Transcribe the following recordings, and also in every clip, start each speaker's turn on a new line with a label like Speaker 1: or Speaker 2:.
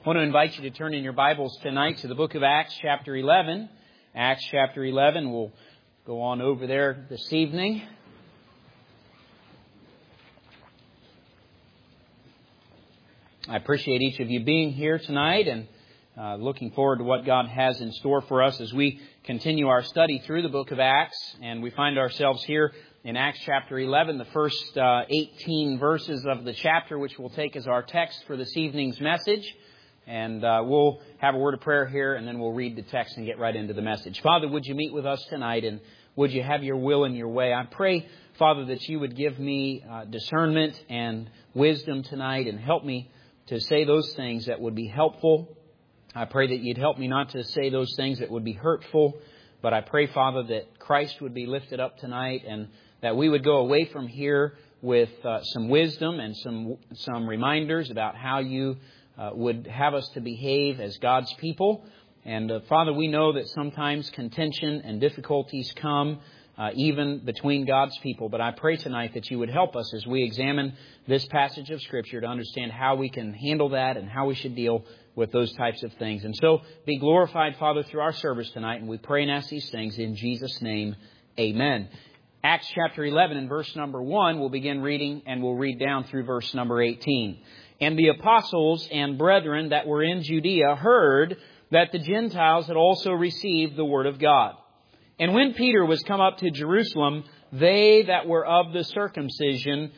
Speaker 1: I want to invite you to turn in your Bibles tonight to the book of Acts chapter 11. Acts chapter 11. We'll go on over there this evening. I appreciate each of you being here tonight and looking forward to what God has in store for us as we continue our study through the book of Acts. And we find ourselves here in Acts chapter 11, the first 18 verses of the chapter, which we'll take as our text for this evening's message. And we'll have a word of prayer here, and then we'll read the text and get right into the message. Father, would you meet with us tonight, and would you have your will and your way? I pray, Father, that you would give me discernment and wisdom tonight and help me to say those things that would be helpful. I pray that you'd help me not to say those things that would be hurtful. But I pray, Father, that Christ would be lifted up tonight and that we would go away from here with some wisdom and some reminders about how you would have us to behave as God's people. And Father, we know that sometimes contention and difficulties come even between God's people. But I pray tonight that you would help us as we examine this passage of Scripture to understand how we can handle that and how we should deal with those types of things. And so be glorified, Father, through our service tonight. And we pray and ask these things in Jesus' name. Amen. Acts chapter 11 and verse number 1, we'll begin reading, and we'll read down through verse number 18. And the apostles and brethren that were in Judea heard that the Gentiles had also received the word of God. And when Peter was come up to Jerusalem, they that were of the circumcision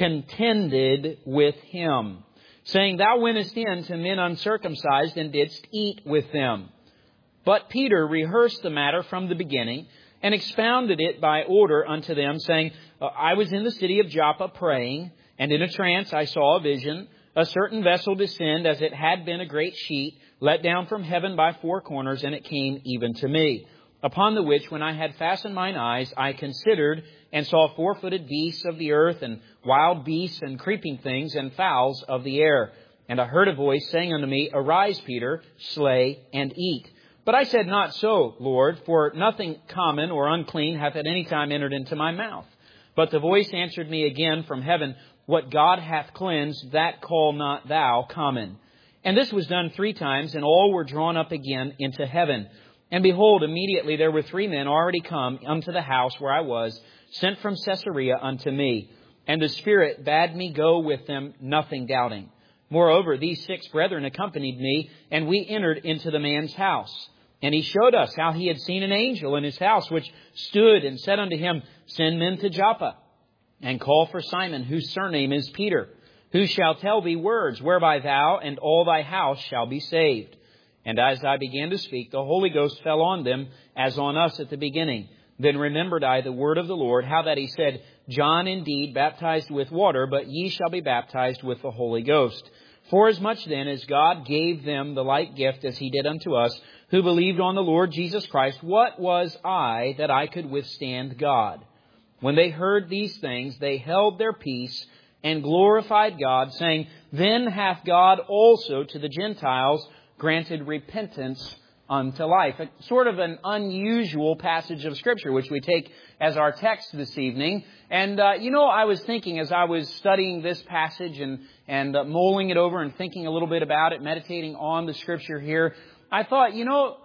Speaker 1: contended with him, saying, Thou wentest in to men uncircumcised, and didst eat with them. But Peter rehearsed the matter from the beginning, and expounded it by order unto them, saying, I was in the city of Joppa praying, and in a trance I saw a vision, a certain vessel descend as it had been a great sheet, let down from heaven by four corners, and it came even to me. Upon the which, when I had fastened mine eyes, I considered, and saw four-footed beasts of the earth, and wild beasts, and creeping things, and fowls of the air. And I heard a voice saying unto me, Arise, Peter, slay and eat. But I said, Not so, Lord, for nothing common or unclean hath at any time entered into my mouth. But the voice answered me again from heaven, What God hath cleansed, that call not thou common. And this was done 3 times, and all were drawn up again into heaven. And behold, immediately there were 3 men already come unto the house where I was, sent from Caesarea unto me. And the Spirit bade me go with them, nothing doubting. Moreover, these 6 brethren accompanied me, and we entered into the man's house. And he showed us how he had seen an angel in his house, which stood and said unto him, Send men to Joppa, and call for Simon, whose surname is Peter, who shall tell thee words, whereby thou and all thy house shall be saved. And as I began to speak, the Holy Ghost fell on them, as on us at the beginning. Then remembered I the word of the Lord, how that he said, John indeed baptized with water, but ye shall be baptized with the Holy Ghost. Forasmuch then as God gave them the like gift as he did unto us, who believed on the Lord Jesus Christ, what was I that I could withstand God? When they heard these things, they held their peace and glorified God, saying, Then hath God also to the Gentiles granted repentance unto life. A sort of an unusual passage of Scripture, which we take as our text this evening. And, I was thinking as I was studying this passage and mulling it over and thinking a little bit about it, meditating on the Scripture here, I thought,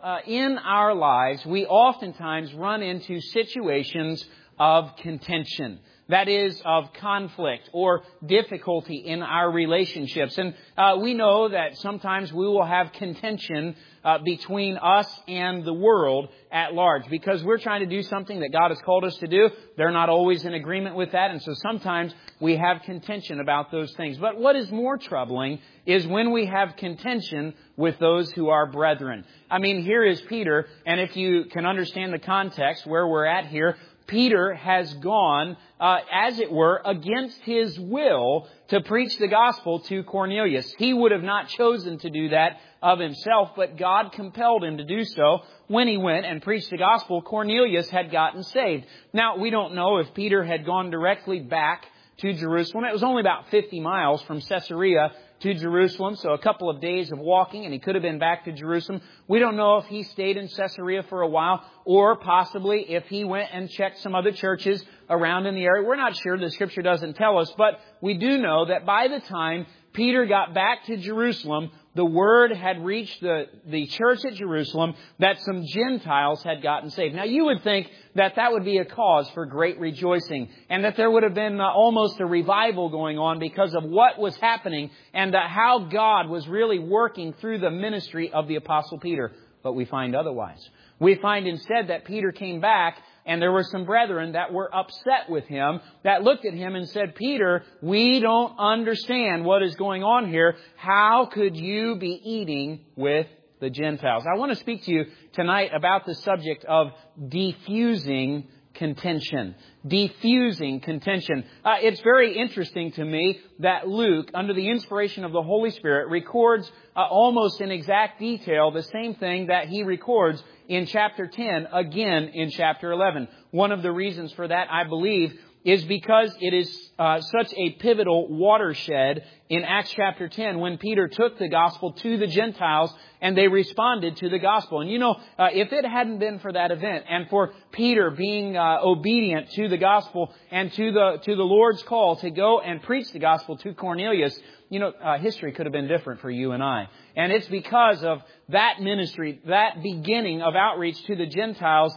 Speaker 1: in our lives, we oftentimes run into situations of contention. That is, of conflict or difficulty in our relationships. And we know that sometimes we will have contention between us and the world at large because we're trying to do something that God has called us to do. They're not always in agreement with that. And so sometimes we have contention about those things. But what is more troubling is when we have contention with those who are brethren. I mean, here is Peter. And if you can understand the context where we're at here, Peter has gone, as it were, against his will to preach the gospel to Cornelius. He would have not chosen to do that of himself, but God compelled him to do so. When he went and preached the gospel, Cornelius had gotten saved. Now, we don't know if Peter had gone directly back to Jerusalem. It was only about 50 miles from Caesarea to Jerusalem, so a couple of days of walking, and he could have been back to Jerusalem. We don't know if he stayed in Caesarea for a while, or possibly if he went and checked some other churches around in the area. We're not sure. The Scripture doesn't tell us, but we do know that by the time Peter got back to Jerusalem, the word had reached the church at Jerusalem that some Gentiles had gotten saved. Now, you would think that that would be a cause for great rejoicing and that there would have been almost a revival going on because of what was happening and how God was really working through the ministry of the Apostle Peter. But we find otherwise. We find instead that Peter came back and there were some brethren that were upset with him, that looked at him and said, Peter, we don't understand what is going on here. How could you be eating with the Gentiles? I want to speak to you tonight about the subject of diffusing contention. Diffusing contention. It's very interesting to me that Luke, under the inspiration of the Holy Spirit, records almost in exact detail the same thing that he records in chapter 10, again in chapter 11. One of the reasons for that, I believe, is because it is such a pivotal watershed in Acts chapter 10 when Peter took the gospel to the Gentiles and they responded to the gospel. And if it hadn't been for that event and for Peter being obedient to the gospel and to the Lord's call to go and preach the gospel to Cornelius, history could have been different for you and I. And it's because of that ministry, that beginning of outreach to the Gentiles,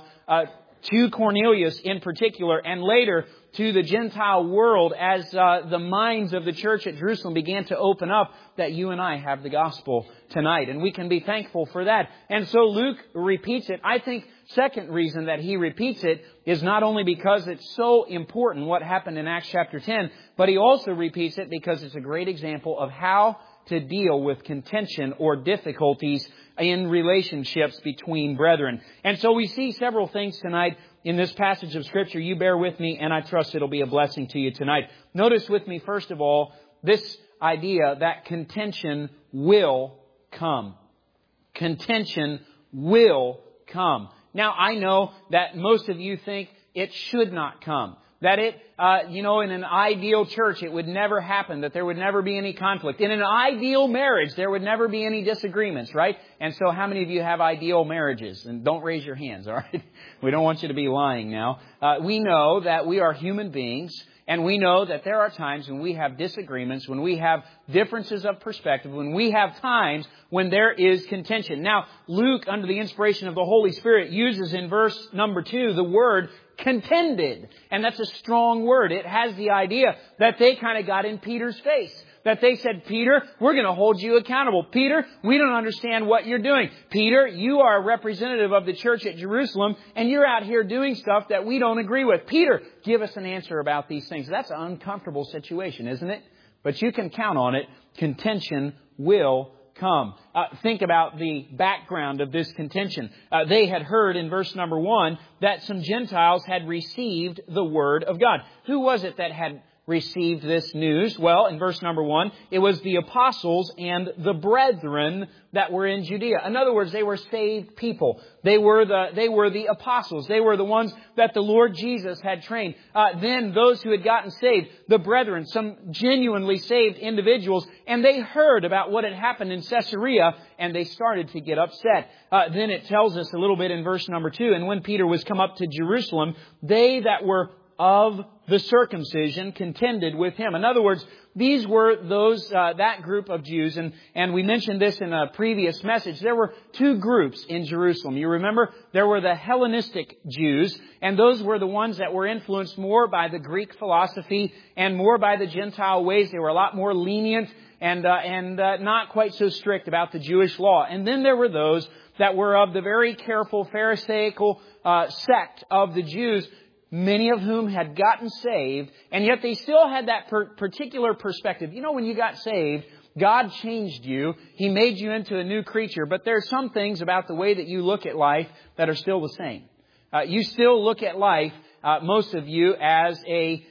Speaker 1: to Cornelius in particular, and later to the Gentile world as the minds of the church at Jerusalem began to open up, that you and I have the gospel tonight. And we can be thankful for that. And so Luke repeats it. I think second reason that he repeats it is not only because it's so important what happened in Acts chapter 10, but he also repeats it because it's a great example of how to deal with contention or difficulties in relationships between brethren. And so we see several things tonight in this passage of Scripture. You bear with me, and I trust it'll be a blessing to you tonight. Notice with me, first of all, this idea that contention will come. Contention will come. Now, I know that most of you think it should not come. That in an ideal church, it would never happen, that there would never be any conflict. In an ideal marriage, there would never be any disagreements, right? And so how many of you have ideal marriages? And don't raise your hands, all right? We don't want you to be lying now. We know that we are human beings, and we know that there are times when we have disagreements, when we have differences of perspective, when we have times when there is contention. Now, Luke, under the inspiration of the Holy Spirit, uses in verse number 2 the word contended. And that's a strong word. It has the idea that they kind of got in Peter's face. That they said, Peter, we're going to hold you accountable. Peter, we don't understand what you're doing. Peter, you are a representative of the church at Jerusalem, and you're out here doing stuff that we don't agree with. Peter, give us an answer about these things. That's an uncomfortable situation, isn't it? But you can count on it. Contention will come. Think about the background of this contention. They had heard in verse number 1 that some Gentiles had received the Word of God. Who was it that had received this news? Well, in verse number 1, it was the apostles and the brethren that were in Judea. In other words, they were saved people. They were the apostles. They were the ones that the Lord Jesus had trained. Then those who had gotten saved, the brethren, some genuinely saved individuals, and they heard about what had happened in Caesarea, and they started to get upset. Then it tells us a little bit in verse number 2, and when Peter was come up to Jerusalem, they that were of the circumcision contended with him. In other words, these were that group of Jews, and we mentioned this in a previous message. There were two groups in Jerusalem. You remember, there were the Hellenistic Jews, and those were the ones that were influenced more by the Greek philosophy and more by the Gentile ways. They were a lot more lenient and not quite so strict about the Jewish law. And then there were those that were of the very careful Pharisaical sect of the Jews, many of whom had gotten saved, and yet they still had that particular perspective. When you got saved, God changed you. He made you into a new creature. But there are some things about the way that you look at life that are still the same. You still look at life, most of you, as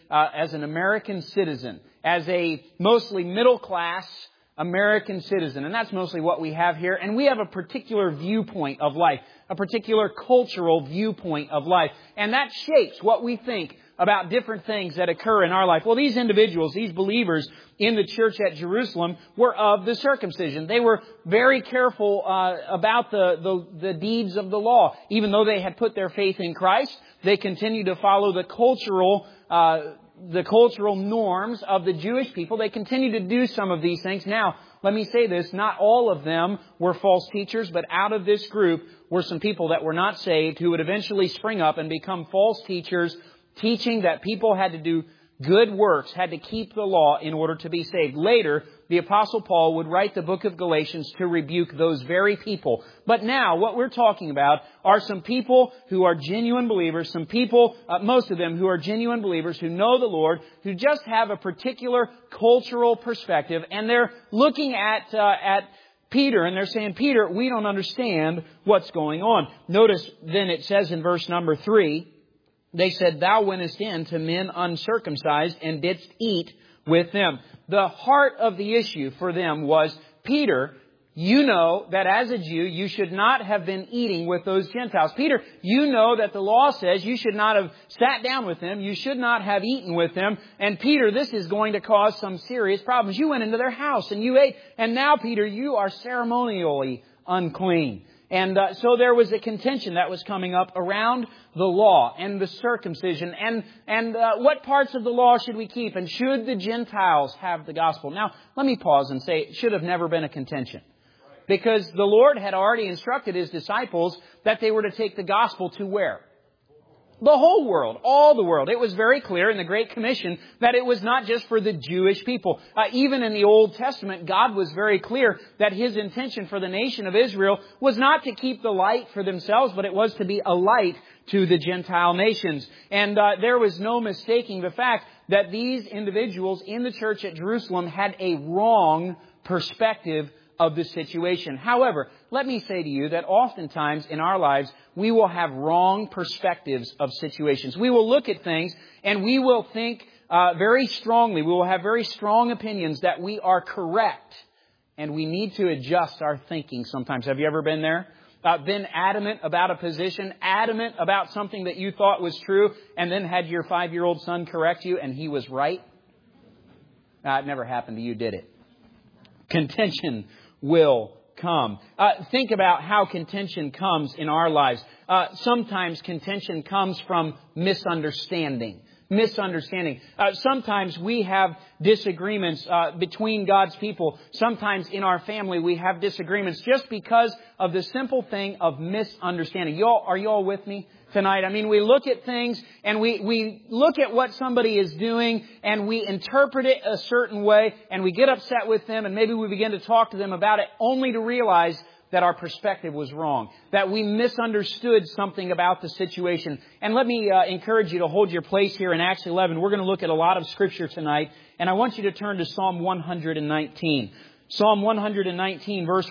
Speaker 1: an American citizen, as a mostly middle-class American citizen. And that's mostly what we have here. And we have a particular viewpoint of life, a particular cultural viewpoint of life. And that shapes what we think about different things that occur in our life. Well, these individuals, these believers in the church at Jerusalem were of the circumcision. They were very careful about the deeds of the law. Even though they had put their faith in Christ, they continued to follow the cultural norms of the Jewish people. They continue to do some of these things. Now, let me say this, not all of them were false teachers, but out of this group were some people that were not saved who would eventually spring up and become false teachers, teaching that people had to do good works, had to keep the law in order to be saved. Later, the Apostle Paul would write the book of Galatians to rebuke those very people. But now, what we're talking about are some people who are genuine believers, some people, most of them who are genuine believers, who know the Lord, who just have a particular cultural perspective, and they're looking at Peter, and they're saying, Peter, we don't understand what's going on. Notice then it says in verse number 3, they said, Thou wentest in to men uncircumcised and didst eat with them. The heart of the issue for them was, Peter, you know that as a Jew, you should not have been eating with those Gentiles. Peter, you know that the law says you should not have sat down with them. You should not have eaten with them. And Peter, this is going to cause some serious problems. You went into their house and you ate. And now, Peter, you are ceremonially unclean. And so there was a contention that was coming up around the law and the circumcision and what parts of the law should we keep, and should the Gentiles have the gospel. Now, let me pause and say it should have never been a contention, because the Lord had already instructed His disciples that they were to take the gospel to where? The whole world, all the world. It was very clear in the Great Commission that it was not just for the Jewish people. Even in the Old Testament, God was very clear that His intention for the nation of Israel was not to keep the light for themselves, but it was to be a light to the Gentile nations. And there was no mistaking the fact that these individuals in the church at Jerusalem had a wrong perspective of the situation. However, let me say to you that oftentimes in our lives, we will have wrong perspectives of situations. We will look at things and we will think very strongly. We will have very strong opinions that we are correct. And we need to adjust our thinking sometimes. Have you ever been there? Been adamant about a position, adamant about something that you thought was true, and then had your 5-year-old son correct you and he was right? It never happened to you, did it? Contention will come. Think about how contention comes in our lives. Sometimes contention comes from misunderstanding. Sometimes we have disagreements between God's people. Sometimes in our family we have disagreements just because of the simple thing of misunderstanding. Are you all with me tonight? I mean, we look at things and we look at what somebody is doing and we interpret it a certain way and we get upset with them, and maybe we begin to talk to them about it only to realize that our perspective was wrong, that we misunderstood something about the situation. And let me encourage you to hold your place here in Acts 11. We're going to look at a lot of Scripture tonight, and I want you to turn to Psalm 119. Psalm 119, verse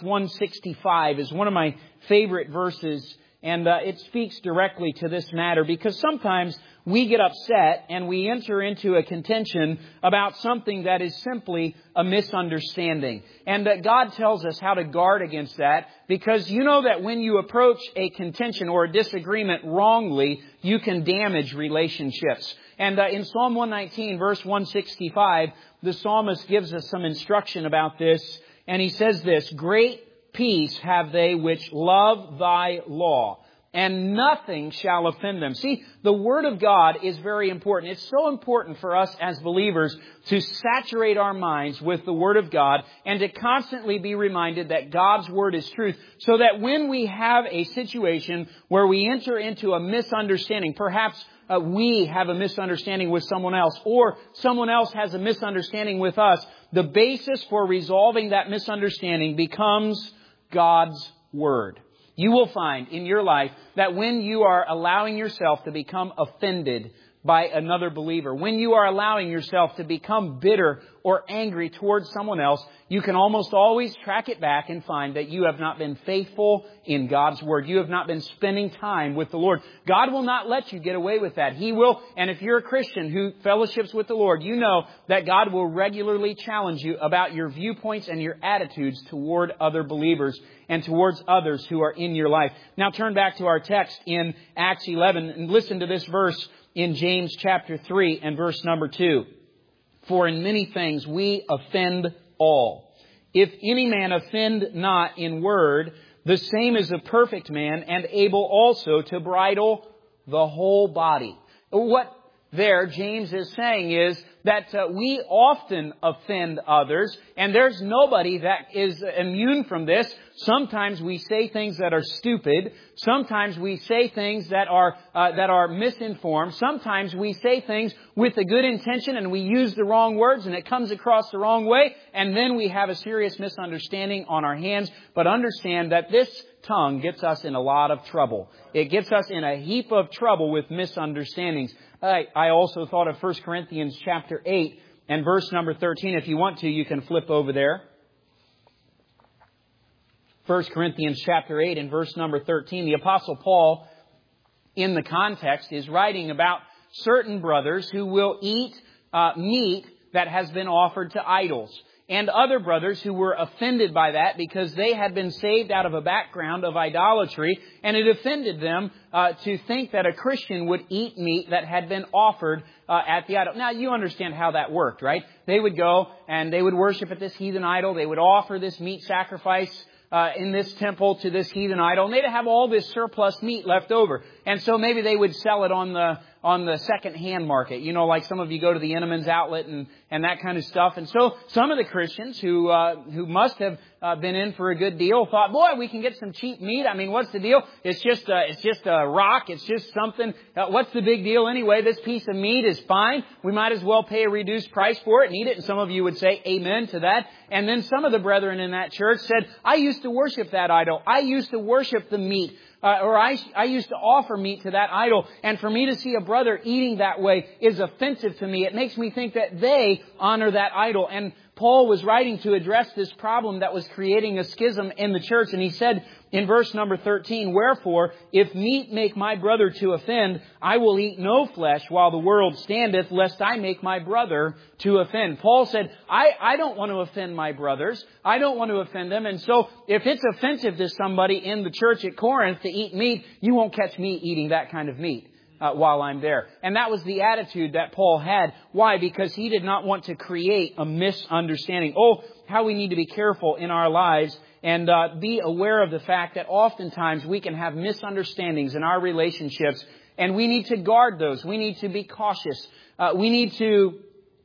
Speaker 1: 165, is one of my favorite verses, and it speaks directly to this matter, because sometimes we get upset and we enter into a contention about something that is simply a misunderstanding. And that God tells us how to guard against that, because you know that when you approach a contention or a disagreement wrongly, you can damage relationships. And in Psalm 119, verse 165, the psalmist gives us some instruction about this. And he says this, Great peace have they which love thy law, and nothing shall offend them. See, the Word of God is very important. It's so important for us as believers to saturate our minds with the Word of God and to constantly be reminded that God's Word is truth, so that when we have a situation where we enter into a misunderstanding, perhaps we have a misunderstanding with someone else, or someone else has a misunderstanding with us, the basis for resolving that misunderstanding becomes God's Word. You will find in your life that when you are allowing yourself to become offended by another believer, when you are allowing yourself to become bitter or angry towards someone else, you can almost always track it back and find that you have not been faithful in God's Word. You have not been spending time with the Lord. God will not let you get away with that. He will. And if you're a Christian who fellowships with the Lord, you know that God will regularly challenge you about your viewpoints and your attitudes toward other believers and towards others who are in your life. Now turn back to our text in Acts 11 and listen to this verse in James chapter 3 and verse number 2. For in many things we offend all. If any man offend not in word, the same is a perfect man, and able also to bridle the whole body. What there James is saying is that we often offend others, and there's nobody that is immune from this. Sometimes we say things that are stupid. Sometimes we say things that are misinformed. Sometimes we say things with a good intention and we use the wrong words and it comes across the wrong way, and then we have a serious misunderstanding on our hands. But understand that this tongue gets us in a lot of trouble. It gets us in a heap of trouble with misunderstandings. I also thought of 1 Corinthians chapter 8 and verse number 13. If you want to, you can flip over there. 1 Corinthians chapter 8 and verse number 13. The Apostle Paul, in the context, is writing about certain brothers who will eat meat that has been offered to idols. And other brothers who were offended by that because they had been saved out of a background of idolatry, and it offended them to think that a Christian would eat meat that had been offered at the idol. Now, you understand how that worked, right? They would go and they would worship at this heathen idol. They would offer this meat sacrifice in this temple to this heathen idol, and they'd have all this surplus meat left over. And so maybe they would sell it on the second-hand market. You know, like some of you go to the Entenmann's outlet and that kind of stuff. And so some of the Christians who must have been in for a good deal thought, boy, we can get some cheap meat. I mean, what's the deal? It's just a rock. It's just something. What's the big deal anyway? This piece of meat is fine. We might as well pay a reduced price for it and eat it. And some of you would say amen to that. And then some of the brethren in that church said, I used to worship that idol. I used to worship the meat. I used to offer meat to that idol. And for me to see a brother eating that way is offensive to me. It makes me think that they honor that idol. And Paul was writing to address this problem that was creating a schism in the church. And he said in verse number 13, wherefore, if meat make my brother to offend, I will eat no flesh while the world standeth, lest I make my brother to offend. Paul said, I don't want to offend my brothers. I don't want to offend them. And so if it's offensive to somebody in the church at Corinth to eat meat, you won't catch me eating that kind of meat while I'm there. And that was the attitude that Paul had. Why? Because he did not want to create a misunderstanding. Oh, how we need to be careful in our lives and be aware of the fact that oftentimes we can have misunderstandings in our relationships, and we need to guard those. We need to be cautious. We need to,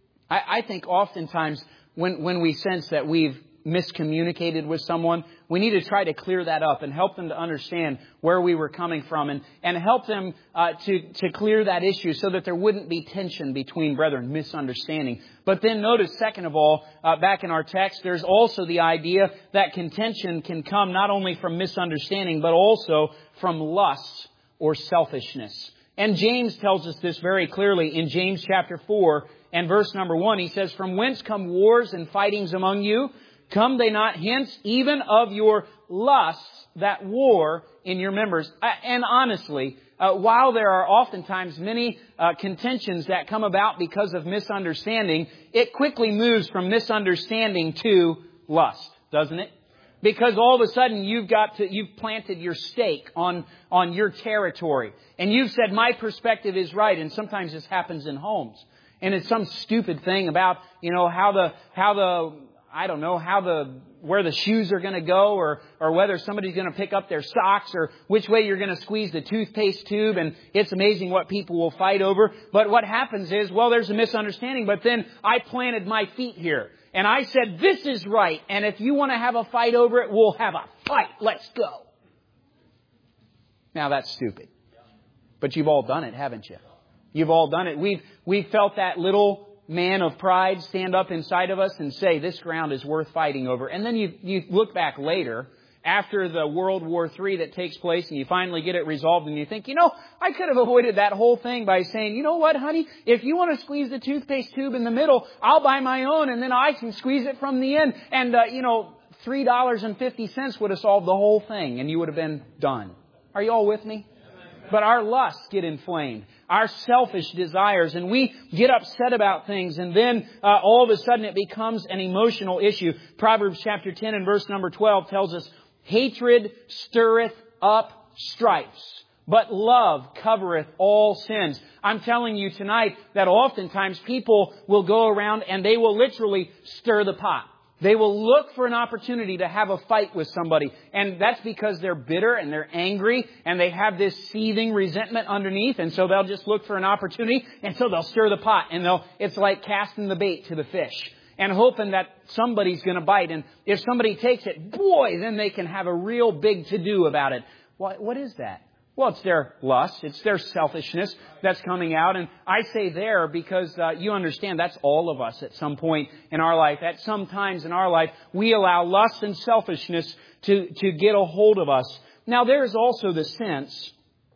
Speaker 1: I think oftentimes when we sense that we've miscommunicated with someone, we need to try to clear that up and help them to understand where we were coming from and help them to clear that issue so that there wouldn't be tension between brethren, misunderstanding. But then notice, second of all, back in our text, there's also the idea that contention can come not only from misunderstanding, but also from lust or selfishness. And James tells us this very clearly in James chapter 4 and verse number 1. He says, from whence come wars and fightings among you? Come they not hence, even of your lusts that war in your members? And honestly, while there are oftentimes many contentions that come about because of misunderstanding, it quickly moves from misunderstanding to lust, doesn't it? Because all of a sudden you've planted your stake on your territory. And you've said, my perspective is right. And sometimes this happens in homes. And it's some stupid thing about, where the shoes are going to go or whether somebody's going to pick up their socks or which way you're going to squeeze the toothpaste tube. And it's amazing what people will fight over. But what happens is, well, there's a misunderstanding, but then I planted my feet here and I said, this is right. And if you want to have a fight over it, we'll have a fight. Let's go. Now that's stupid. But you've all done it, haven't you? You've all done it. We've felt that little man of pride stand up inside of us and say, this ground is worth fighting over. And then you look back later after the World War III that takes place and you finally get it resolved and you think, I could have avoided that whole thing by saying, you know what, honey, if you want to squeeze the toothpaste tube in the middle, I'll buy my own and then I can squeeze it from the end. And, $3.50 would have solved the whole thing and you would have been done. Are you all with me? But our lusts get inflamed, our selfish desires, and we get upset about things. And then all of a sudden it becomes an emotional issue. Proverbs chapter 10 and verse number 12 tells us, hatred stirreth up strifes, but love covereth all sins. I'm telling you tonight that oftentimes people will go around and they will literally stir the pot. They will look for an opportunity to have a fight with somebody. And that's because they're bitter and they're angry and they have this seething resentment underneath. And so they'll just look for an opportunity. And so they'll stir the pot. And it's like casting the bait to the fish and hoping that somebody's going to bite. And if somebody takes it, boy, then they can have a real big to-do about it. What is that? Well, it's their lust. It's their selfishness that's coming out. And I say there because you understand that's all of us at some point in our life. At some times in our life, we allow lust and selfishness to get a hold of us. Now, there is also the sense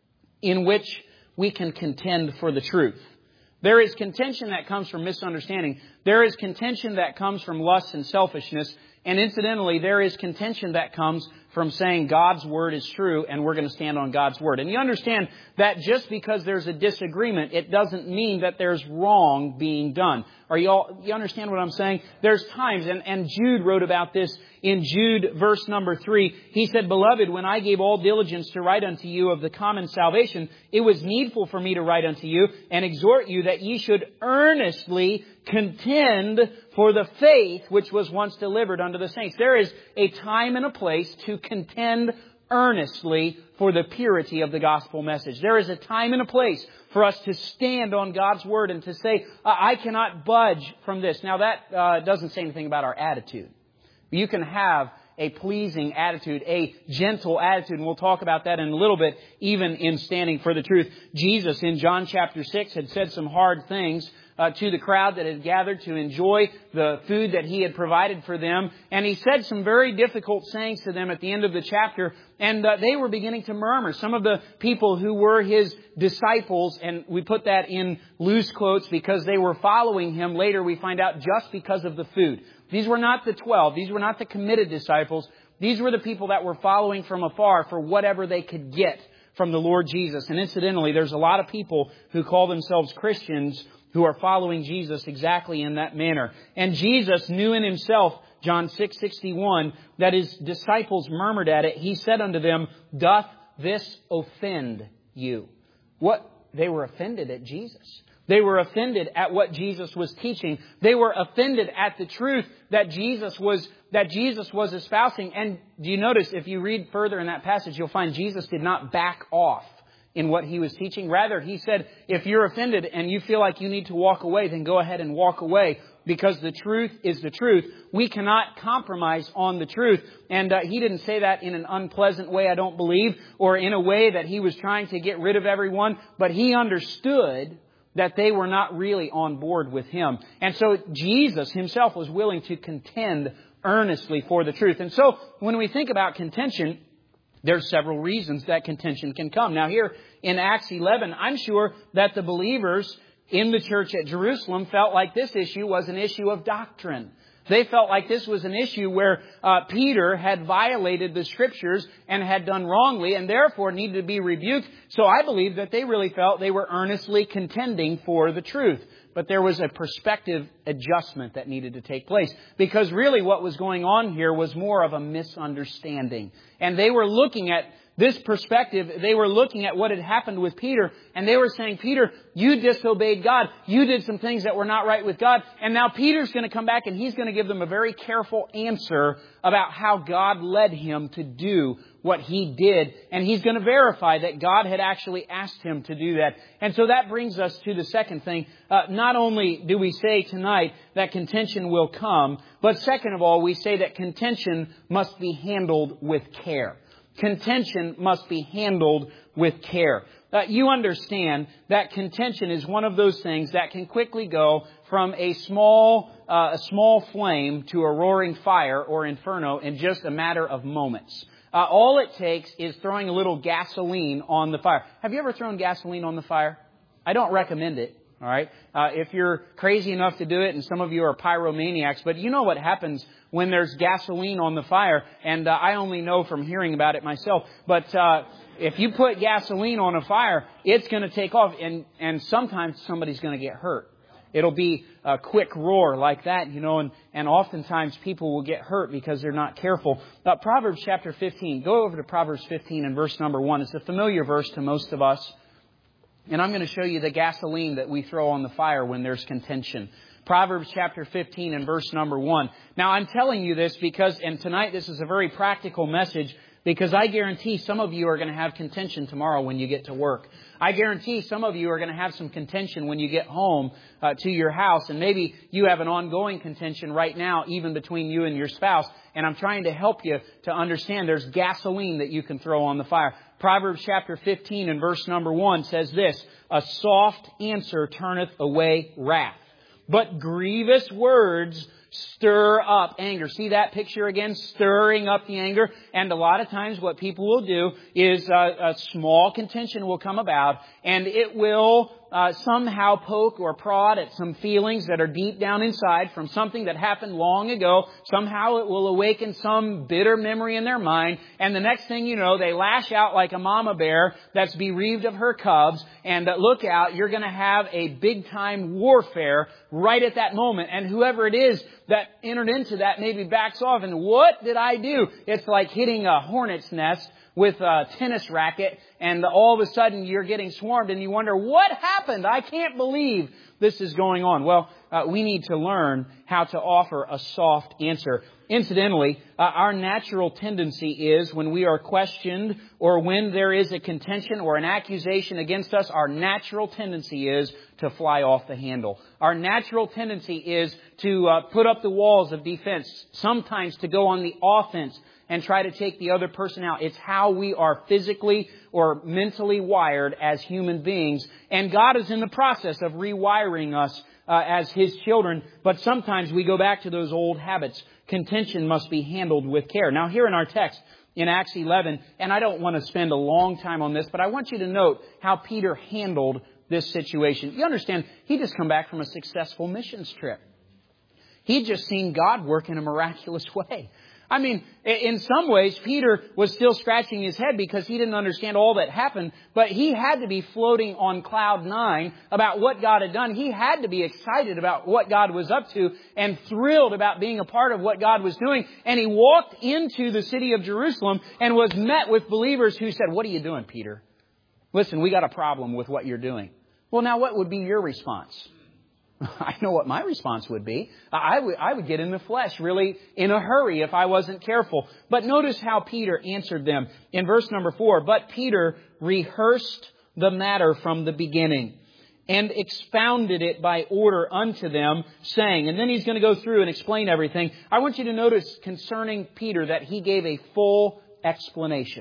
Speaker 1: in which we can contend for the truth. There is contention that comes from misunderstanding. There is contention that comes from lust and selfishness. And incidentally, there is contention that comes from saying God's Word is true and we're going to stand on God's Word. And you understand that just because there's a disagreement, it doesn't mean that there's wrong being done. You understand what I'm saying? There's times, and Jude wrote about this in Jude verse number 3. He said, "Beloved, when I gave all diligence to write unto you of the common salvation, it was needful for me to write unto you and exhort you that ye should earnestly contend for the faith which was once delivered unto the saints." There is a time and a place to contend earnestly for the purity of the gospel message. There is a time and a place for us to stand on God's Word and to say, I cannot budge from this. Now that doesn't say anything about our attitude. You can have a pleasing attitude, a gentle attitude, and we'll talk about that in a little bit, even in standing for the truth. Jesus in John chapter 6 had said some hard things to the crowd that had gathered to enjoy the food that He had provided for them. And He said some very difficult sayings to them at the end of the chapter. And they were beginning to murmur. Some of the people who were His disciples, and we put that in loose quotes because they were following Him. Later we find out just because of the food. These were not the 12. These were not the committed disciples. These were the people that were following from afar for whatever they could get from the Lord Jesus. And incidentally, there's a lot of people who call themselves Christians who are following Jesus exactly in that manner. And Jesus knew in Himself, John 6:61, that His disciples murmured at it. He said unto them, "Doth this offend you?" They were offended at Jesus. They were offended at what Jesus was teaching. They were offended at the truth that Jesus was espousing. And do you notice, if you read further in that passage, you'll find Jesus did not back off in what He was teaching. Rather, He said, if you're offended and you feel like you need to walk away, then go ahead and walk away, because the truth is the truth. We cannot compromise on the truth. And He didn't say that in an unpleasant way, I don't believe, or in a way that He was trying to get rid of everyone. But He understood that they were not really on board with Him. And so Jesus Himself was willing to contend earnestly for the truth. And so when we think about contention, there's several reasons that contention can come. Now here in Acts 11, I'm sure that the believers in the church at Jerusalem felt like this issue was an issue of doctrine. They felt like this was an issue where Peter had violated the Scriptures and had done wrongly and therefore needed to be rebuked. So I believe that they really felt they were earnestly contending for the truth. But there was a perspective adjustment that needed to take place, because really what was going on here was more of a misunderstanding. And they were looking at this perspective. They were looking at what had happened with Peter, and they were saying, "Peter, you disobeyed God. You did some things that were not right with God." And now Peter's going to come back and he's going to give them a very careful answer about how God led him to do what he did. And he's going to verify that God had actually asked him to do that. And so that brings us to the second thing. Not only do we say tonight that contention will come, but second of all, we say that contention must be handled with care. Contention must be handled with care. You understand that contention is one of those things that can quickly go from a small flame to a roaring fire or inferno in just a matter of moments. All it takes is throwing a little gasoline on the fire. Have you ever thrown gasoline on the fire? I don't recommend it. All right. If you're crazy enough to do it, and some of you are pyromaniacs, but you know what happens when there's gasoline on the fire. And I only know from hearing about it myself. But if you put gasoline on a fire, it's going to take off, and sometimes somebody's going to get hurt. It'll be a quick roar like that, and oftentimes people will get hurt because they're not careful. Proverbs chapter 15. Go over to Proverbs 15 and verse number 1. It's a familiar verse to most of us. And I'm going to show you the gasoline that we throw on the fire when there's contention. Proverbs chapter 15 and verse number 1. Now, I'm telling you this because, and tonight this is a very practical message, because I guarantee some of you are going to have contention tomorrow when you get to work. I guarantee some of you are going to have some contention when you get home to your house. And maybe you have an ongoing contention right now, even between you and your spouse. And I'm trying to help you to understand there's gasoline that you can throw on the fire. Proverbs chapter 15 and verse number 1 says this: a soft answer turneth away wrath, but grievous words stir up anger. See that picture again? Stirring up the anger. And a lot of times what people will do is a small contention will come about, and it will somehow poke or prod at some feelings that are deep down inside from something that happened long ago. Somehow it will awaken some bitter memory in their mind. And the next thing you know, they lash out like a mama bear that's bereaved of her cubs. And look out, you're going to have a big time warfare right at that moment. And whoever it is that entered into that maybe backs off. And what did I do? It's like hitting a hornet's nest with a tennis racket, and all of a sudden you're getting swarmed and you wonder, what happened? I can't believe this is going on. Well, we need to learn how to offer a soft answer. Incidentally, our natural tendency is when we are questioned or when there is a contention or an accusation against us, our natural tendency is to fly off the handle. Our natural tendency is to put up the walls of defense, sometimes to go on the offense and try to take the other person out. It's how we are physically or mentally wired as human beings. And God is in the process of rewiring us as His children. But sometimes we go back to those old habits. Contention must be handled with care. Now, here in our text in Acts 11, and I don't want to spend a long time on this, but I want you to note how Peter handled this situation. You understand, he just come back from a successful missions trip. He'd just seen God work in a miraculous way. I mean, in some ways, Peter was still scratching his head because he didn't understand all that happened, but he had to be floating on cloud 9 about what God had done. He had to be excited about what God was up to and thrilled about being a part of what God was doing. And he walked into the city of Jerusalem and was met with believers who said, "What are you doing, Peter? Listen, we got a problem with what you're doing." Well, now what would be your response? I know what my response would be. I would get in the flesh really in a hurry if I wasn't careful. But notice how Peter answered them. In verse number 4, but Peter rehearsed the matter from the beginning and expounded it by order unto them, saying, and then he's going to go through and explain everything. I want you to notice concerning Peter that he gave a full explanation.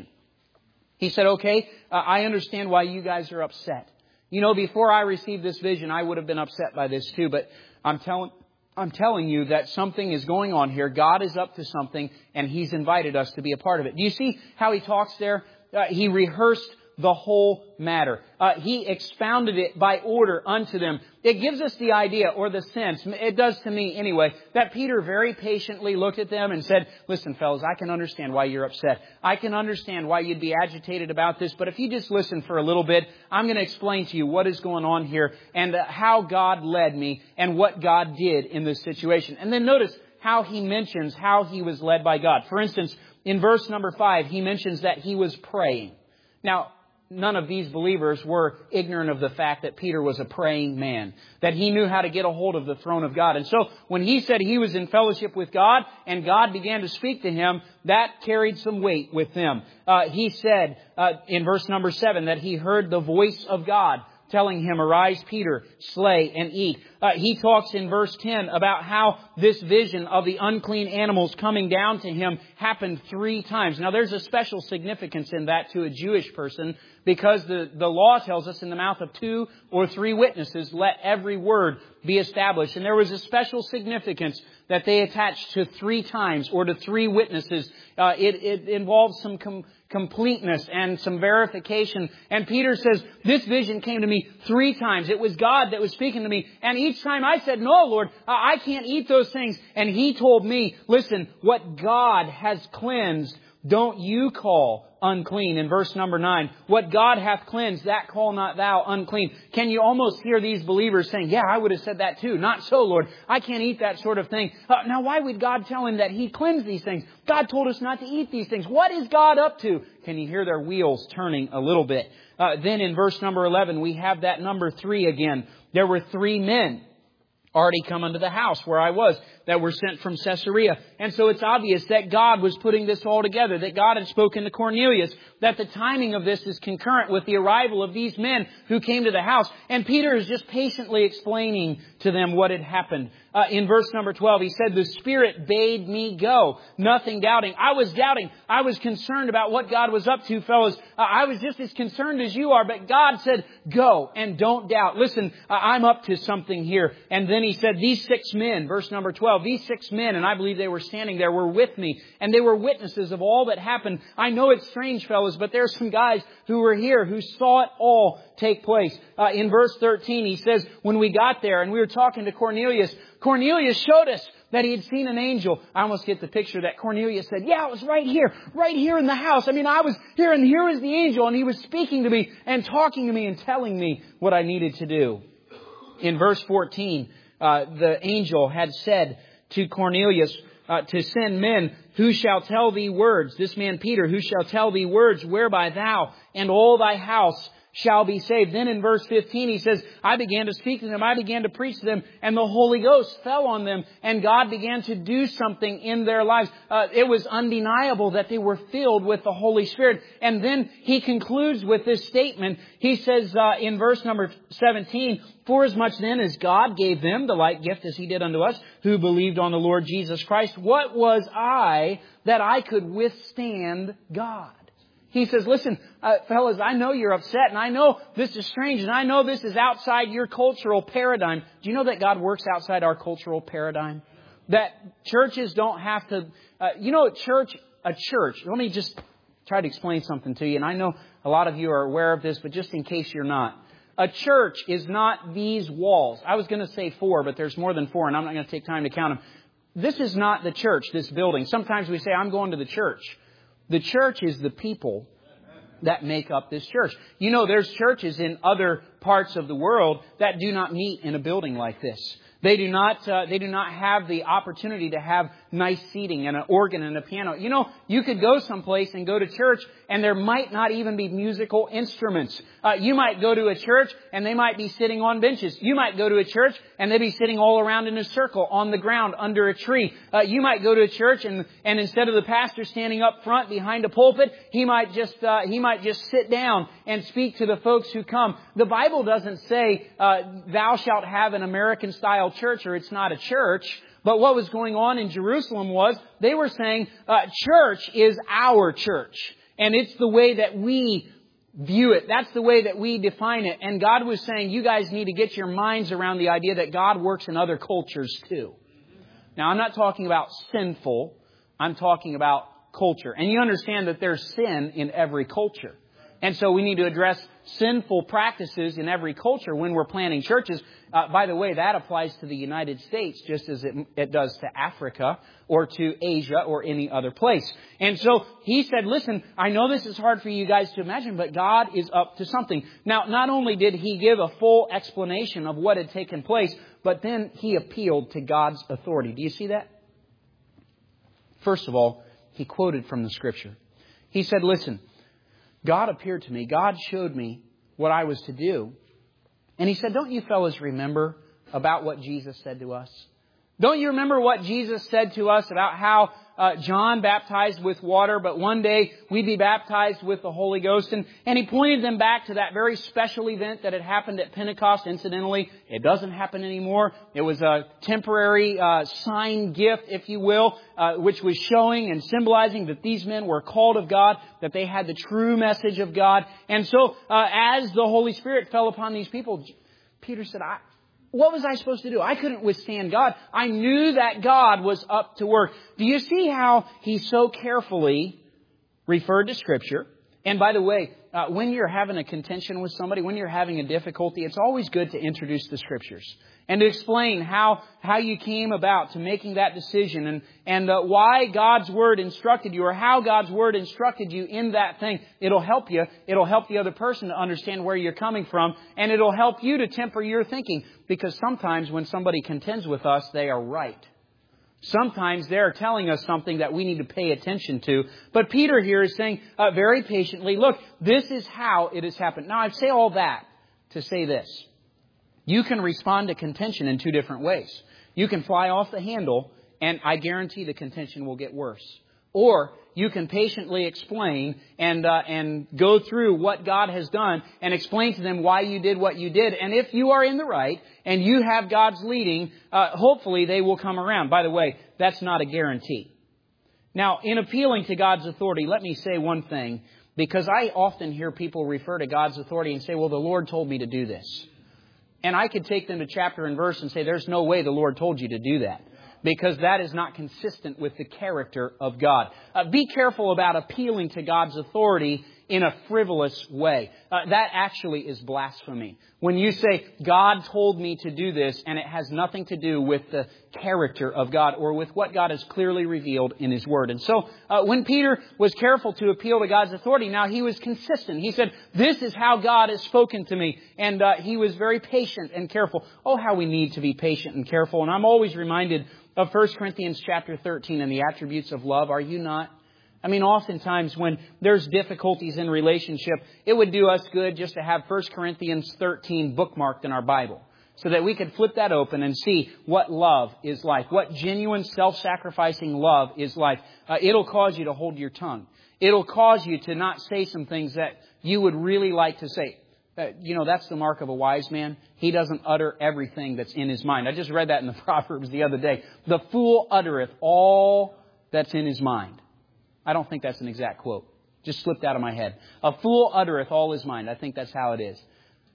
Speaker 1: He said, okay, I understand why you guys are upset. You know, before I received this vision, I would have been upset by this too. But I'm telling you that something is going on here. God is up to something, and He's invited us to be a part of it. Do you see how he talks there? He rehearsed the whole matter. He expounded it by order unto them. It gives us the idea or the sense, it does to me anyway, that Peter very patiently looked at them and said, listen, fellas, I can understand why you're upset. I can understand why you'd be agitated about this. But if you just listen for a little bit, I'm going to explain to you what is going on here and how God led me and what God did in this situation. And then notice how he mentions how he was led by God. For instance, in verse number 5, he mentions that he was praying. Now, none of these believers were ignorant of the fact that Peter was a praying man, that he knew how to get a hold of the throne of God. And so when he said he was in fellowship with God and God began to speak to him, that carried some weight with them. He said in verse number 7 that he heard the voice of God telling him, arise, Peter, slay and eat. He talks in verse 10 about how this vision of the unclean animals coming down to him happened 3 times. Now, there's a special significance in that to a Jewish person because the law tells us in the mouth of 2 or 3 witnesses, let every word be established. And there was a special significance that they attached to 3 times or to 3 witnesses. It involves some completeness and some verification. And Peter says, this vision came to me 3 times. It was God that was speaking to me. And each time I said, no, Lord, I can't eat those things. And He told me, listen, what God has cleansed, don't you call unclean. In verse number 9, what God hath cleansed, that call not thou unclean. Can you almost hear these believers saying, yeah, I would have said that too. Not so, Lord. I can't eat that sort of thing. Now, why would God tell him that He cleansed these things? God told us not to eat these things. What is God up to? Can you hear their wheels turning a little bit? Then in verse number 11, we have that number 3 again. There were 3 men. already come unto the house where I was, that were sent from Caesarea. And so it's obvious that God was putting this all together, that God had spoken to Cornelius, that the timing of this is concurrent with the arrival of these men who came to the house. And Peter is just patiently explaining to them what had happened. In verse number 12, he said, the Spirit bade me go, nothing doubting. I was doubting. I was concerned about what God was up to, fellas. I was just as concerned as you are, but God said, go and don't doubt. Listen, I'm up to something here. And then he said, these 6 men, verse number 12, these 6 men, and I believe they were standing there, were with me, and they were witnesses of all that happened. I know it's strange, fellas, but there's some guys who were here who saw it all take place. In verse 13, he says, when we got there and we were talking to Cornelius, Cornelius showed us that he had seen an angel. I almost get the picture that Cornelius said, yeah, it was right here in the house. I mean, I was here and here was the angel and he was speaking to me and talking to me and telling me what I needed to do. In verse 14, the angel had said to Cornelius to send men who shall tell thee words. This man Peter, who shall tell thee words whereby thou and all thy house shall be saved. Then in verse 15 he says, I began to speak to them, I began to preach to them, and the Holy Ghost fell on them, and God began to do something in their lives. It was undeniable that they were filled with the Holy Spirit. And then he concludes with this statement. He says in verse number 17, for as much then as God gave them the like gift as He did unto us, who believed on the Lord Jesus Christ, what was I that I could withstand God? He says, listen, fellas, I know you're upset, and I know this is strange, and I know this is outside your cultural paradigm. Do you know that God works outside our cultural paradigm? That churches don't have to, a church, let me just try to explain something to you, and I know a lot of you are aware of this, but just in case you're not. A church is not these walls. I was going to say 4, but there's more than 4, and I'm not going to take time to count them. This is not the church, this building. Sometimes we say, I'm going to the church. The church is the people that make up this church. You know, there's churches in other parts of the world that do not meet in a building like this. They do not have the opportunity to have nice seating and an organ and a piano. You know, you could go someplace and go to church and there might not even be musical instruments. You might go to a church and they might be sitting on benches. You might go to a church and they'd be sitting all around in a circle on the ground under a tree. You might go to a church and instead of the pastor standing up front behind a pulpit, he might just sit down and speak to the folks who come. The Bible doesn't say, thou shalt have an American style church, or it's not a church. But what was going on in Jerusalem was they were saying church is our church. And it's the way that we view it. That's the way that we define it. And God was saying, you guys need to get your minds around the idea that God works in other cultures too. Now, I'm not talking about sinful. I'm talking about culture. And you understand that there's sin in every culture. And so we need to address sinful practices in every culture when we're planning churches. By the way, that applies to the United States just as it does to Africa or to Asia or any other place. And so he said, listen, I know this is hard for you guys to imagine, but God is up to something. Now, not only did he give a full explanation of what had taken place, but then he appealed to God's authority. Do you see that? First of all, he quoted from the Scripture. He said, listen, God appeared to me. God showed me what I was to do. And he said, don't you fellas remember about what Jesus said to us? Don't you remember what Jesus said to us about how John baptized with water, but one day we'd be baptized with the Holy Ghost? And he pointed them back to that very special event that had happened at Pentecost. Incidentally, it doesn't happen anymore. It was a temporary sign gift, if you will, which was showing and symbolizing that these men were called of God, that they had the true message of God. And so as the Holy Spirit fell upon these people, Peter said, what was I supposed to do? I couldn't withstand God. I knew that God was up to work. Do you see how he so carefully referred to Scripture? And by the way, when you're having a contention with somebody, when you're having a difficulty, it's always good to introduce the Scriptures and to explain how you came about to making that decision and why God's Word instructed you or how God's Word instructed you in that thing. It'll help you. It'll help the other person to understand where you're coming from, and it'll help you to temper your thinking, because sometimes when somebody contends with us, they are right. Sometimes they're telling us something that we need to pay attention to. But Peter here is saying very patiently, look, this is how it has happened. Now, I say all that to say this. You can respond to contention in two different ways. You can fly off the handle, and I guarantee the contention will get worse. Or you can patiently explain and go through what God has done and explain to them why you did what you did. And if you are in the right and you have God's leading, hopefully they will come around. By the way, that's not a guarantee. Now, in appealing to God's authority, let me say one thing, because I often hear people refer to God's authority and say, well, the Lord told me to do this. And I could take them to chapter and verse and say, there's no way the Lord told you to do that, because that is not consistent with the character of God. Be careful about appealing to God's authority in a frivolous way. That actually is blasphemy. When you say, God told me to do this, and it has nothing to do with the character of God or with what God has clearly revealed in His Word. And so when Peter was careful to appeal to God's authority, now he was consistent. He said, this is how God has spoken to me. And he was very patient and careful. Oh, how we need to be patient and careful. And I'm always reminded of 1 Corinthians chapter 13 and the attributes of love. Are you not? I mean, oftentimes when there's difficulties in relationship, it would do us good just to have 1 Corinthians 13 bookmarked in our Bible, so that we could flip that open and see what love is like, what genuine self-sacrificing love is like. It'll cause you to hold your tongue. It'll cause you to not say some things that you would really like to say. That's the mark of a wise man. He doesn't utter everything that's in his mind. I just read that in the Proverbs the other day. The fool uttereth all that's in his mind. I don't think that's an exact quote. Just slipped out of my head. A fool uttereth all his mind. I think that's how it is.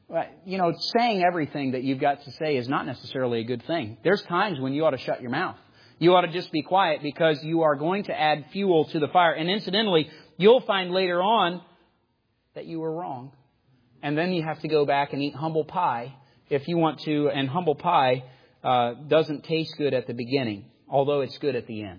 Speaker 1: Saying everything that you've got to say is not necessarily a good thing. There's times when you ought to shut your mouth. You ought to just be quiet, because you are going to add fuel to the fire. And incidentally, you'll find later on that you were wrong. And then you have to go back and eat humble pie if you want to. And humble pie doesn't taste good at the beginning, although it's good at the end.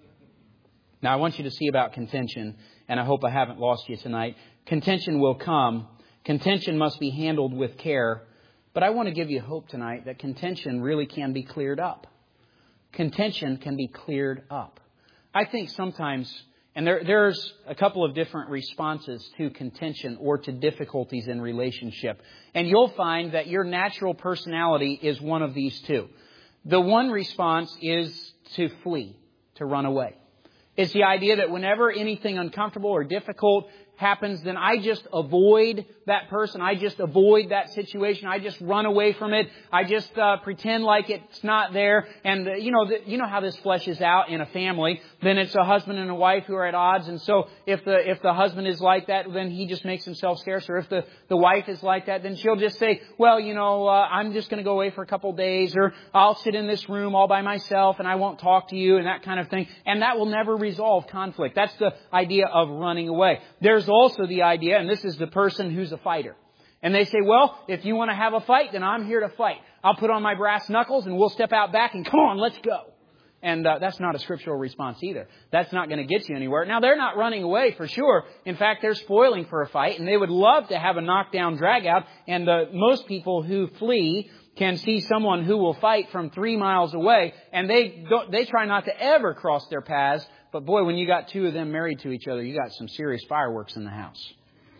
Speaker 1: Now, I want you to see about contention, and I hope I haven't lost you tonight. Contention will come. Contention must be handled with care. But I want to give you hope tonight that contention really can be cleared up. Contention can be cleared up. I think sometimes, and there's a couple of different responses to contention or to difficulties in relationship. And you'll find that your natural personality is one of these two. The one response is to flee, to run away. It's the idea that whenever anything uncomfortable or difficult happens, then I just avoid that person. I just avoid that situation. I just run away from it. I just pretend like it's not there. And you know how this fleshes out in a family. Then it's a husband and a wife who are at odds. And so if the husband is like that, then he just makes himself scarce. Or if the wife is like that, then she'll just say, well, I'm just going to go away for a couple of days, or I'll sit in this room all by myself and I won't talk to you, and that kind of thing. And that will never resolve conflict. That's the idea of running away. There's also the idea, and this is the person who's a fighter. And they say, well, if you want to have a fight, then I'm here to fight. I'll put on my brass knuckles and we'll step out back and come on, let's go. And that's not a scriptural response either. That's not going to get you anywhere. Now, they're not running away for sure. In fact, they're spoiling for a fight, and they would love to have a knockdown drag out. And most people who flee can see someone who will fight from 3 miles away, and they try not to ever cross their paths. But boy, when you got two of them married to each other, you got some serious fireworks in the house.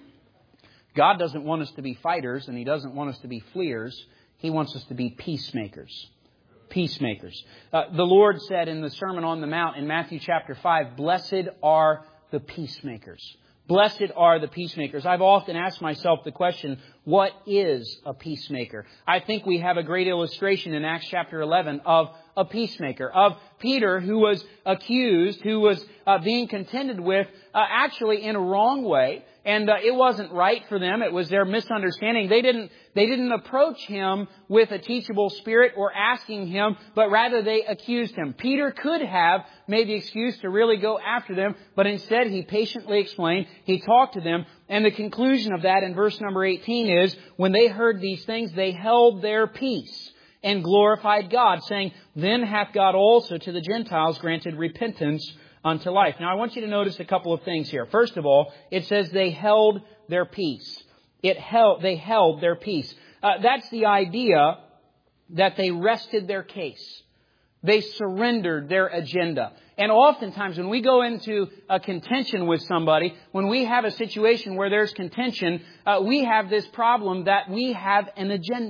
Speaker 1: God doesn't want us to be fighters, and He doesn't want us to be fleers. He wants us to be peacemakers. Peacemakers. The Lord said in the Sermon on the Mount in Matthew chapter 5, blessed are the peacemakers. Blessed are the peacemakers. I've often asked myself the question, what is a peacemaker? I think we have a great illustration in Acts chapter 11 of a peacemaker, of Peter, who was accused, who was being contended with actually in a wrong way. And it wasn't right for them. It was their misunderstanding. They didn't approach him with a teachable spirit or asking him, but rather they accused him. Peter could have made the excuse to really go after them, but instead he patiently explained. He talked to them. And the conclusion of that in verse number 18 is, when they heard these things, they held their peace and glorified God, saying, then hath God also to the Gentiles granted repentance unto life. Now, I want you to notice a couple of things here. First of all, it says they held their peace. They held their peace. That's the idea that they rested their case. They surrendered their agenda. And oftentimes when we go into a contention with somebody, when we have a situation where there's contention, we have this problem that we have an agenda.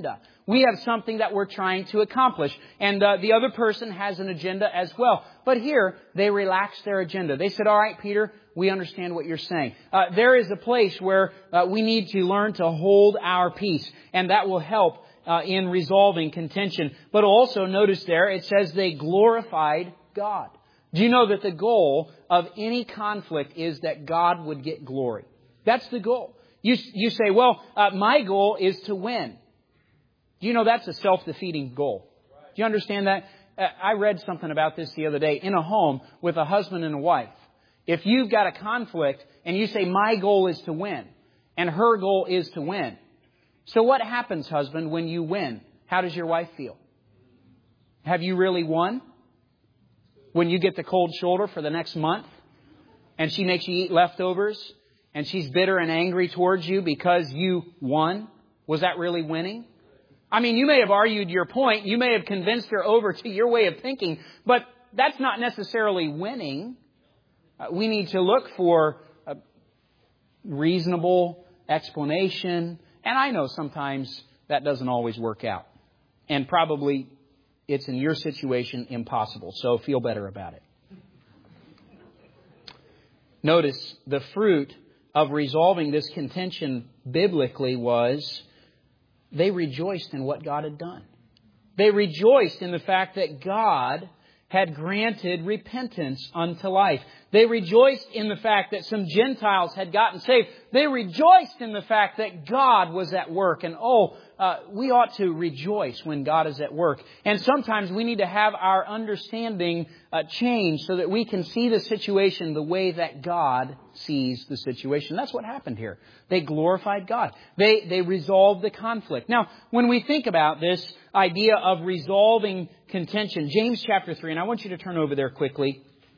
Speaker 1: We have something that we're trying to accomplish. And the other person has an agenda as well. But here, they relaxed their agenda. They said, all right, Peter, we understand what you're saying. There is a place where we need to learn to hold our peace. And that will help in resolving contention. But also, notice there, it says they glorified God. Do you know that the goal of any conflict is that God would get glory? That's the goal. You say, well, my goal is to win. Do you know that's a self-defeating goal? Do you understand that? I read something about this the other day. In a home with a husband and a wife, if you've got a conflict and you say, my goal is to win, and her goal is to win. So what happens, husband, when you win? How does your wife feel? Have you really won? When you get the cold shoulder for the next month, and she makes you eat leftovers, and she's bitter and angry towards you because you won, was that really winning? I mean, you may have argued your point. You may have convinced her over to your way of thinking, but that's not necessarily winning. We need to look for a reasonable explanation. And I know sometimes that doesn't always work out. And probably it's in your situation impossible. So feel better about it. Notice the fruit of resolving this contention biblically was they rejoiced in what God had done. They rejoiced in the fact that God had granted repentance unto life. They rejoiced in the fact that some Gentiles had gotten saved. They rejoiced in the fact that God was at work. And we ought to rejoice when God is at work. And sometimes we need to have our understanding changed so that we can see the situation the way that God sees the situation. That's what happened here. They glorified God. They resolved the conflict. Now, when we think about this idea of resolving contention, James chapter 3, and I want you to turn over there quickly.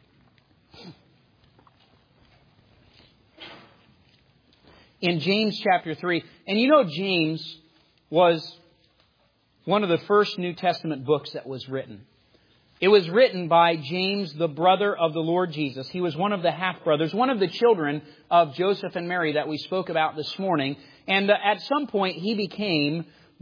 Speaker 1: In James chapter 3, and you know James was one of the first New Testament books that was written. It was written by James, the brother of the Lord Jesus. He was one of the half-brothers, one of the children of Joseph and Mary that we spoke about this morning. And at some point, he became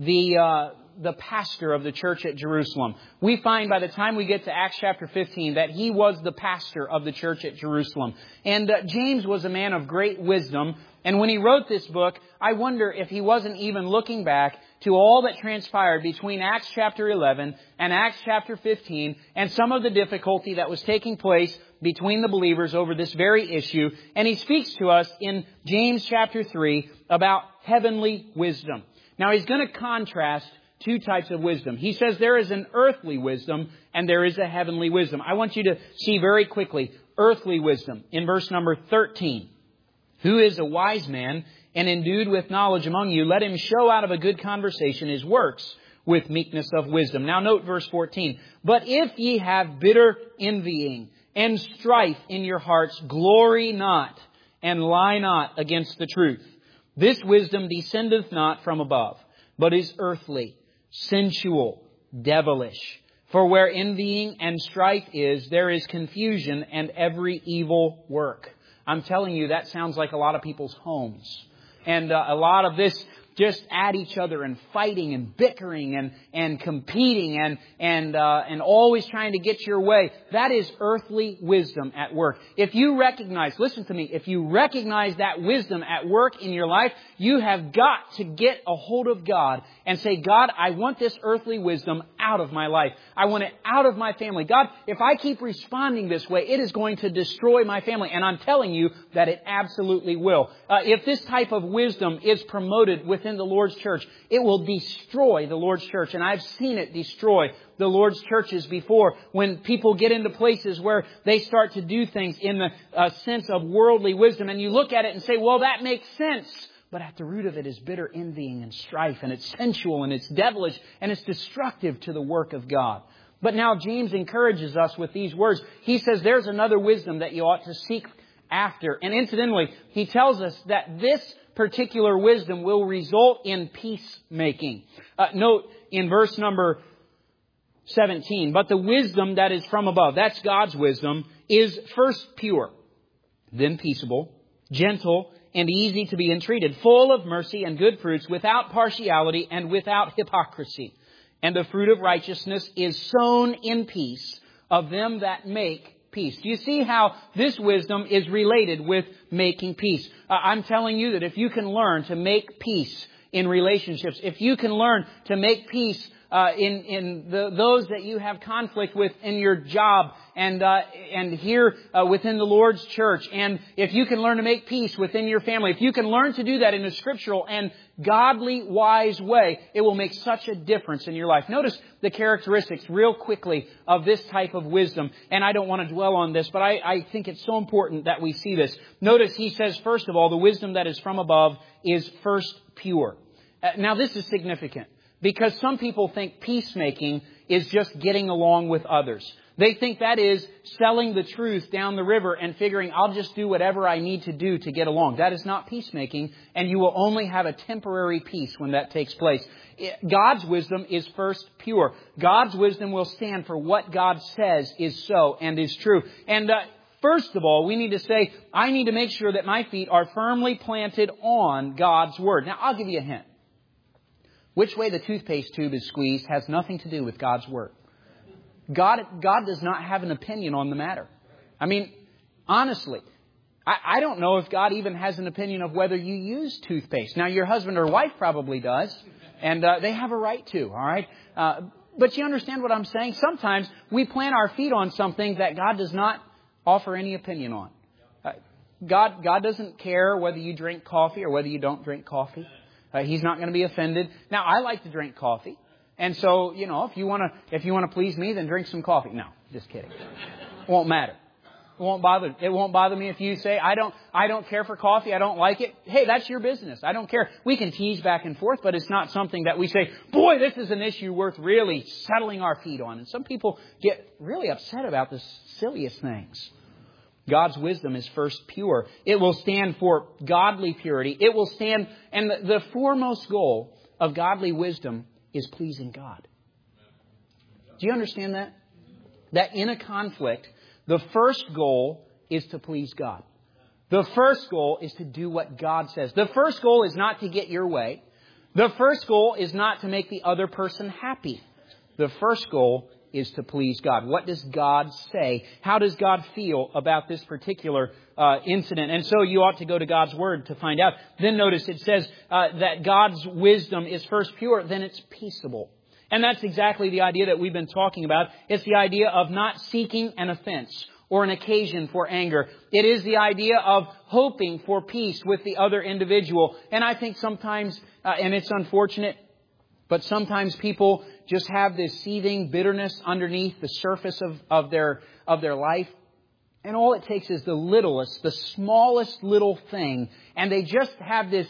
Speaker 1: the pastor of the church at Jerusalem. We find by the time we get to Acts chapter 15 that he was the pastor of the church at Jerusalem. And James was a man of great wisdom. And when he wrote this book, I wonder if he wasn't even looking back to all that transpired between Acts chapter 11 and Acts chapter 15 and some of the difficulty that was taking place between the believers over this very issue. And he speaks to us in James chapter 3 about heavenly wisdom. Now, he's going to contrast two types of wisdom. He says there is an earthly wisdom and there is a heavenly wisdom. I want you to see very quickly earthly wisdom in verse number 13. Who is a wise man and endued with knowledge among you? Let him show out of a good conversation his works with meekness of wisdom. Now note verse 14. But if ye have bitter envying and strife in your hearts, glory not and lie not against the truth. This wisdom descendeth not from above, but is earthly, sensual, devilish. For where envying and strife is, there is confusion and every evil work. I'm telling you, that sounds like a lot of people's homes. And a lot of this just at each other and fighting and bickering and competing and always trying to get your way. That is earthly wisdom at work. If you recognize, listen to me, if you recognize that wisdom at work in your life, you have got to get a hold of God and say, God, I want this earthly wisdom out of my life. I want it out of my family. God, if I keep responding this way, it is going to destroy my family. And I'm telling you that it absolutely will. If this type of wisdom is promoted within the Lord's church, it will destroy the Lord's church. And I've seen it destroy the Lord's churches before when people get into places where they start to do things in the sense of worldly wisdom. And you look at it and say, well, that makes sense. But at the root of it is bitter envying and strife, and it's sensual and it's devilish and it's destructive to the work of God. But now James encourages us with these words. He says there's another wisdom that you ought to seek after. And incidentally, he tells us that this particular wisdom will result in peacemaking. Note in verse number 17, but the wisdom that is from above, that's God's wisdom, is first pure, then peaceable, gentle, and easy to be entreated, full of mercy and good fruits, without partiality and without hypocrisy. And the fruit of righteousness is sown in peace of them that make peace. Do you see how this wisdom is related with making peace? I'm telling you that if you can learn to make peace in relationships, if you can learn to make peace those that you have conflict with in your job and here within the Lord's church, and if you can learn to make peace within your family, if you can learn to do that in a scriptural and godly, wise way, it will make such a difference in your life. Notice the characteristics real quickly of this type of wisdom. And I don't want to dwell on this, but I think it's so important that we see this. Notice he says, first of all, the wisdom that is from above is first pure. Now this is significant, because some people think peacemaking is just getting along with others. They think that is selling the truth down the river and figuring, I'll just do whatever I need to do to get along. That is not peacemaking, and you will only have a temporary peace when that takes place. God's wisdom is first pure. God's wisdom will stand for what God says is so and is true. And first of all, we need to say, I need to make sure that my feet are firmly planted on God's Word. Now, I'll give you a hint. Which way the toothpaste tube is squeezed has nothing to do with God's Word. God does not have an opinion on the matter. I mean, honestly, I don't know if God even has an opinion of whether you use toothpaste. Now, your husband or wife probably does, and they have a right to, all right? But you understand what I'm saying? Sometimes we plant our feet on something that God does not offer any opinion on. God doesn't care whether you drink coffee or whether you don't drink coffee. He's not going to be offended. Now, I like to drink coffee. And so, if you want to please me, then drink some coffee. No, just kidding. It won't matter. It won't bother me if you say, I don't care for coffee. I don't like it. Hey, that's your business. I don't care. We can tease back and forth, but it's not something that we say, boy, this is an issue worth really settling our feet on. And some people get really upset about the silliest things. God's wisdom is first pure. It will stand for godly purity. It will stand, and the foremost goal of godly wisdom is pleasing God. Do you understand that? That in a conflict, the first goal is to please God. The first goal is to do what God says. The first goal is not to get your way. The first goal is not to make the other person happy. The first goal is to please God. What does God say? How does God feel about this particular incident? And so you ought to go to God's Word to find out. Then notice it says that God's wisdom is first pure, then it's peaceable. And that's exactly the idea that we've been talking about. It's the idea of not seeking an offense or an occasion for anger. It is the idea of hoping for peace with the other individual. And I think sometimes, and it's unfortunate, but sometimes people just have this seething bitterness underneath the surface of their life. And all it takes is the littlest, the smallest little thing. And they just have this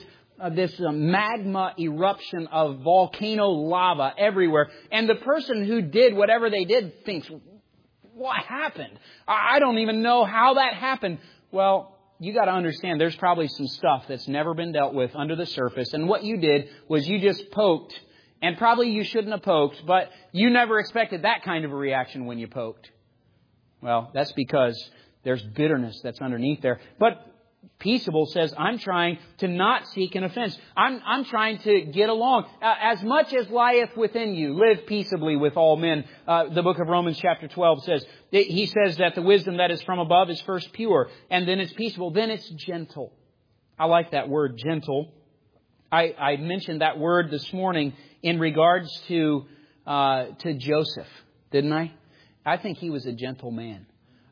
Speaker 1: magma eruption of volcano lava everywhere. And the person who did whatever they did thinks, what happened? I don't even know how that happened. Well, you got to understand there's probably some stuff that's never been dealt with under the surface. And what you did was you just poked. And probably you shouldn't have poked, but you never expected that kind of a reaction when you poked. Well, that's because there's bitterness that's underneath there. But peaceable says, I'm trying to not seek an offense. I'm trying to get along. As much as lieth within you, live peaceably with all men. The book of Romans chapter 12 says, he says that the wisdom that is from above is first pure, and then it's peaceable, then it's gentle. I like that word, gentle. I mentioned that word this morning in regards to Joseph, didn't I? I think he was a gentle man.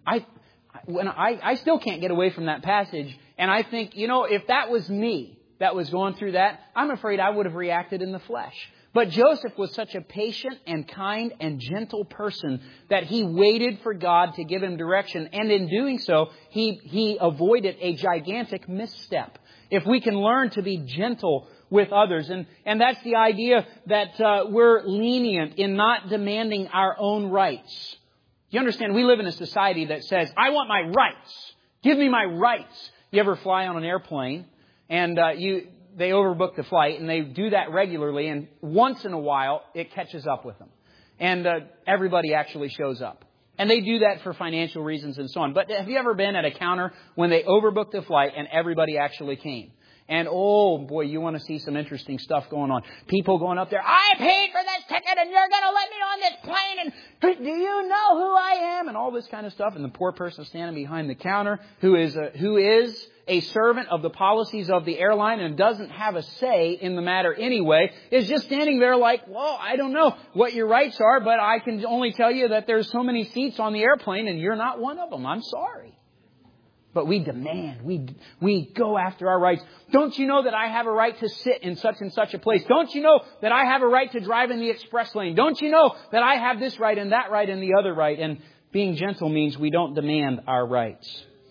Speaker 1: I still can't get away from that passage. And I think, if that was me that was going through that, I'm afraid I would have reacted in the flesh. But Joseph was such a patient and kind and gentle person that he waited for God to give him direction. And in doing so, he avoided a gigantic misstep. If we can learn to be gentle with others. And that's the idea that we're lenient in not demanding our own rights. You understand, we live in a society that says, I want my rights. Give me my rights. You ever fly on an airplane and they overbook the flight, and they do that regularly, and once in a while it catches up with them. And everybody actually shows up. And they do that for financial reasons and so on. But have you ever been at a counter when they overbooked the flight and everybody actually came? And oh boy, you want to see some interesting stuff going on. People going up there, I paid for this ticket and you're going to let me on this plane and do you know who I am? And all this kind of stuff. And the poor person standing behind the counter who is a servant of the policies of the airline and doesn't have a say in the matter anyway, is just standing there like, well, I don't know what your rights are, but I can only tell you that there's so many seats on the airplane and you're not one of them. I'm sorry. But we demand, we go after our rights. Don't you know that I have a right to sit in such and such a place? Don't you know that I have a right to drive in the express lane? Don't you know that I have this right and that right and the other right? And being gentle means we don't demand our rights.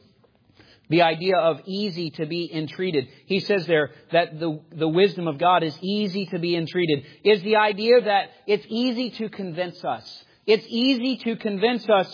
Speaker 1: The idea of easy to be entreated. He says there that the wisdom of God is easy to be entreated. Is the idea that it's easy to convince us. It's easy to convince us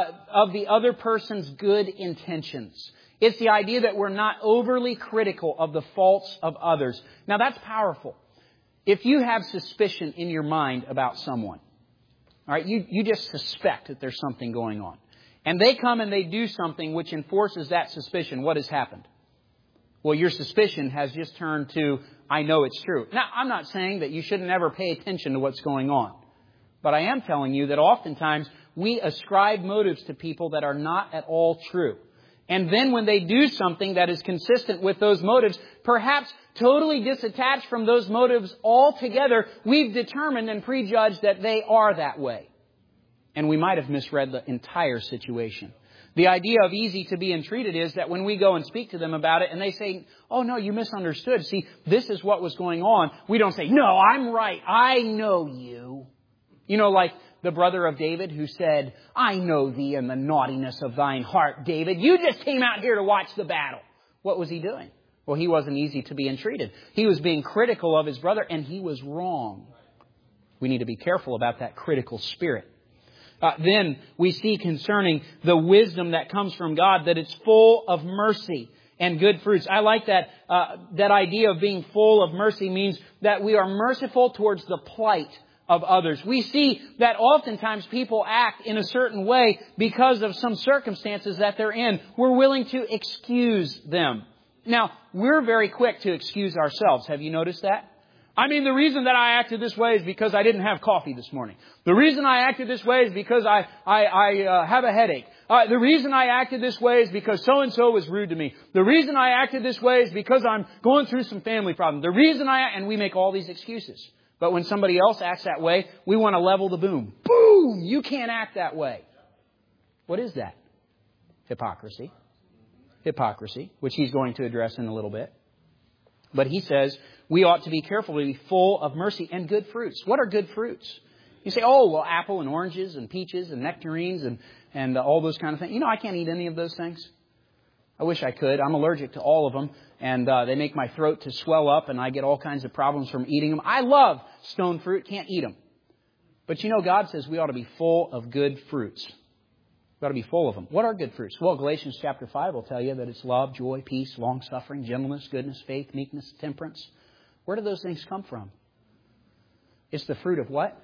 Speaker 1: of the other person's good intentions. It's the idea that we're not overly critical of the faults of others. Now that's powerful. If you have suspicion in your mind about someone, all right, you just suspect that there's something going on. And they come and they do something which enforces that suspicion. What has happened? Well, your suspicion has just turned to, I know it's true. Now, I'm not saying that you shouldn't ever pay attention to what's going on. But I am telling you that oftentimes we ascribe motives to people that are not at all true. And then when they do something that is consistent with those motives, perhaps totally disattached from those motives altogether, we've determined and prejudged that they are that way. And we might have misread the entire situation. The idea of easy to be entreated is that when we go and speak to them about it and they say, oh no, you misunderstood. See, this is what was going on. We don't say, no, I'm right. I know you. You know, like the brother of David who said, I know thee and the naughtiness of thine heart, David. You just came out here to watch the battle. What was he doing? Well, he wasn't easy to be entreated. He was being critical of his brother and he was wrong. We need to be careful about that critical spirit. Then we see concerning the wisdom that comes from God that it's full of mercy and good fruits. I like that idea of being full of mercy means that we are merciful towards the plight of others. We see that oftentimes people act in a certain way because of some circumstances that they're in. We're willing to excuse them. Now, we're very quick to excuse ourselves. Have you noticed that? I mean, the reason that I acted this way is because I didn't have coffee this morning. The reason I acted this way is because I have a headache. The reason I acted this way is because so-and-so was rude to me. The reason I acted this way is because I'm going through some family problems. The reason and we make all these excuses. But when somebody else acts that way, we want to level the boom. Boom! You can't act that way. What is that? Hypocrisy. Hypocrisy, which he's going to address in a little bit. But he says we ought to be careful to be full of mercy and good fruits. What are good fruits? You say, oh, well, apple and oranges and peaches and nectarines and all those kind of things. You know, I can't eat any of those things. I wish I could. I'm allergic to all of them. And they make my throat to swell up and I get all kinds of problems from eating them. I love stone fruit. Can't eat them. But you know, God says we ought to be full of good fruits. We ought to be full of them. What are good fruits? Well, Galatians chapter 5 will tell you that it's love, joy, peace, long-suffering, gentleness, goodness, faith, meekness, temperance. Where do those things come from? It's the fruit of what?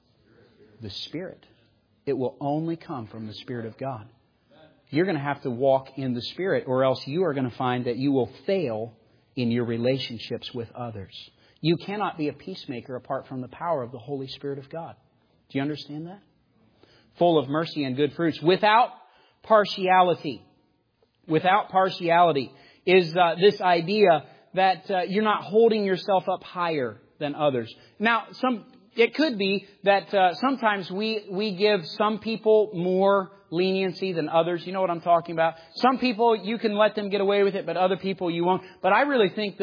Speaker 1: The Spirit. It will only come from the Spirit of God. You're going to have to walk in the Spirit, or else you are going to find that you will fail in your relationships with others. You cannot be a peacemaker apart from the power of the Holy Spirit of God. Do you understand that? Full of mercy and good fruits, without partiality. Without partiality is this idea that you're not holding yourself up higher than others. Now, it could be that sometimes we give some people more leniency than others. You know what I'm talking about? Some people, you can let them get away with it, but other people you won't. But I really think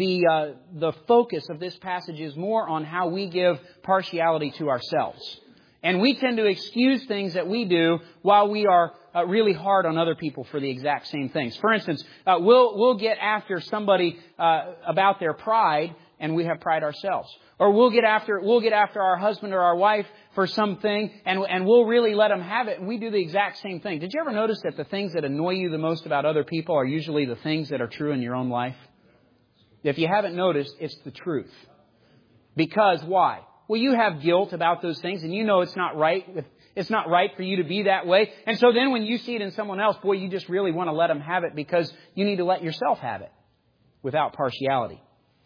Speaker 1: the focus of this passage is more on how we give partiality to ourselves. And we tend to excuse things that we do while we are really hard on other people for the exact same things. For instance, we'll get after somebody about their pride, and we have pride ourselves. Or we'll get after our husband or our wife for something, and we'll really let them have it, and we do the exact same thing. Did you ever notice that the things that annoy you the most about other people are usually the things that are true in your own life? If you haven't noticed, it's the truth. Because why? Well, you have guilt about those things, and you know it's not right. It's not right for you to be that way. And so then when you see it in someone else, boy, you just really want to let them have it because you need to let yourself have it without partiality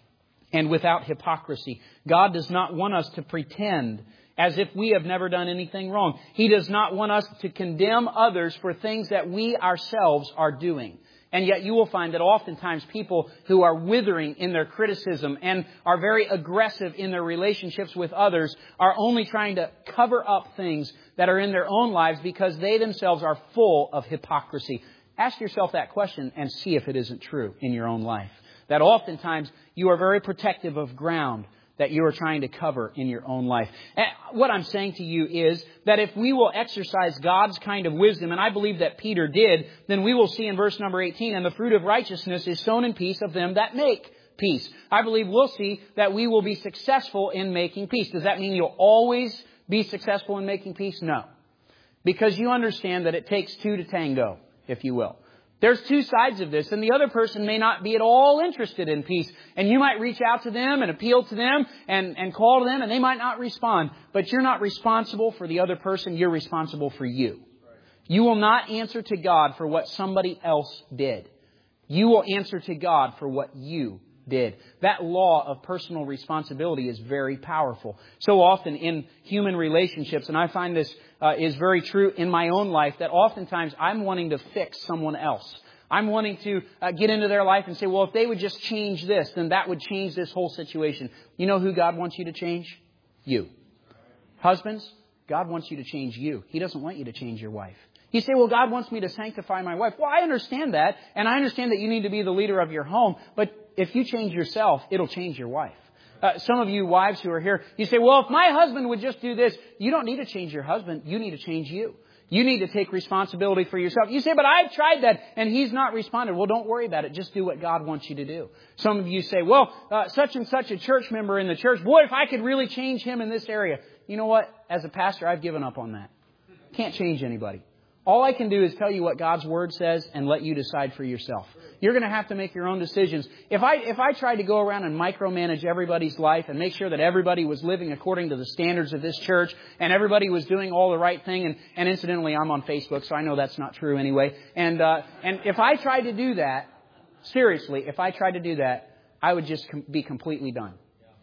Speaker 1: and without hypocrisy. God does not want us to pretend as if we have never done anything wrong. He does not want us to condemn others for things that we ourselves are doing. And yet you will find that oftentimes people who are withering in their criticism and are very aggressive in their relationships with others are only trying to cover up things that are in their own lives because they themselves are full of hypocrisy. Ask yourself that question and see if it isn't true in your own life. That oftentimes you are very protective of ground that you are trying to cover in your own life. And what I'm saying to you is that if we will exercise God's kind of wisdom, and I believe that Peter did, then we will see in verse number 18, and the fruit of righteousness is sown in peace of them that make peace. I believe we'll see that we will be successful in making peace. Does that mean you'll always be successful in making peace? No. Because you understand that it takes two to tango, if you will. There's two sides of this, and the other person may not be at all interested in peace. And you might reach out to them and appeal to them and call to them, and they might not respond. But you're not responsible for the other person. You're responsible for you. You will not answer to God for what somebody else did. You will answer to God for what you did. That law of personal responsibility is very powerful. So often in human relationships, and I find this is very true in my own life, that oftentimes I'm wanting to fix someone else. I'm wanting to get into their life and say, well, if they would just change this, then that would change this whole situation. You know who God wants you to change? You. Husbands, God wants you to change you. He doesn't want you to change your wife. You say, well, God wants me to sanctify my wife. Well, I understand that. And I understand that you need to be the leader of your home. But if you change yourself, it'll change your wife. Some of you wives who are here, you say, well, if my husband would just do this, you don't need to change your husband. You need to change you. You need to take responsibility for yourself. You say, but I've tried that and he's not responded. Well, don't worry about it. Just do what God wants you to do. Some of you say, well, such and such a church member in the church, boy, if I could really change him in this area. You know what? As a pastor, I've given up on that. Can't change anybody. All I can do is tell you what God's Word says and let you decide for yourself. You're going to have to make your own decisions. If I tried to go around and micromanage everybody's life and make sure that everybody was living according to the standards of this church and everybody was doing all the right thing, and incidentally, I'm on Facebook, so I know that's not true anyway. And if I tried to do that, seriously, if I tried to do that, I would just be completely done.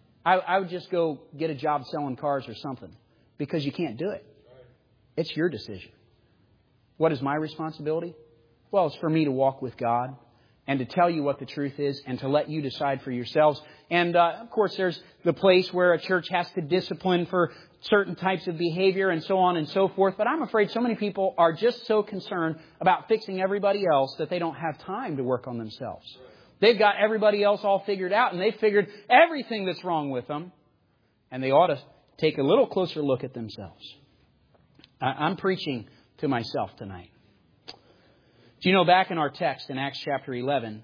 Speaker 1: I would just go get a job selling cars or something because you can't do it. It's your decision. What is my responsibility? Well, it's for me to walk with God and to tell you what the truth is and to let you decide for yourselves. And, of course, there's the place where a church has to discipline for certain types of behavior and so on and so forth. But I'm afraid so many people are just so concerned about fixing everybody else that they don't have time to work on themselves. They've got everybody else all figured out and they've figured everything that's wrong with them. And they ought to take a little closer look at themselves. I'm preaching to myself tonight. Do you know, back in our text in Acts chapter 11,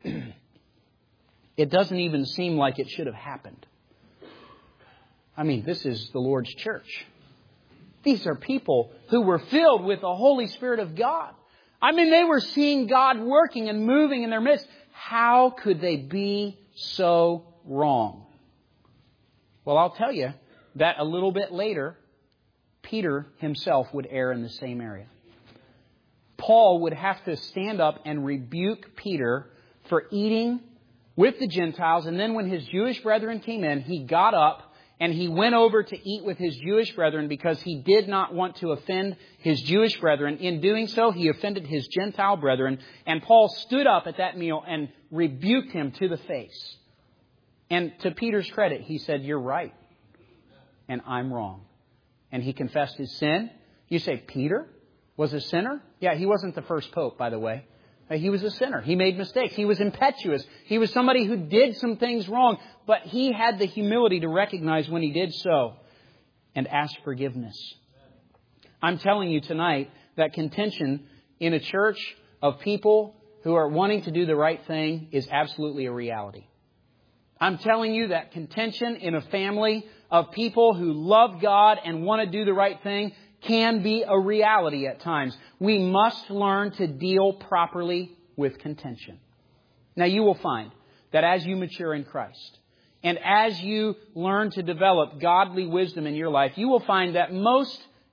Speaker 1: it doesn't even seem like it should have happened. I mean, this is the Lord's church. These are people who were filled with the Holy Spirit of God. I mean, they were seeing God working and moving in their midst. How could they be so wrong? Well, I'll tell you that a little bit later, Peter himself would err in the same area. Paul would have to stand up and rebuke Peter for eating with the Gentiles. And then when his Jewish brethren came in, he got up and he went over to eat with his Jewish brethren because he did not want to offend his Jewish brethren. In doing so, he offended his Gentile brethren. And Paul stood up at that meal and rebuked him to the face. And to Peter's credit, he said, "You're right. And I'm wrong." And he confessed his sin. You say, Peter was a sinner? Yeah, he wasn't the first pope, by the way. He was a sinner. He made mistakes. He was impetuous. He was somebody who did some things wrong. But he had the humility to recognize when he did so and ask forgiveness. I'm telling you tonight that contention in a church of people who are wanting to do the right thing is absolutely a reality. I'm telling you that contention in a family of people who love God and want to do the right thing can be a reality at times. We must learn to deal properly with contention. Now, you will find that as you mature in Christ and as you learn to develop godly wisdom in your life, you will find that most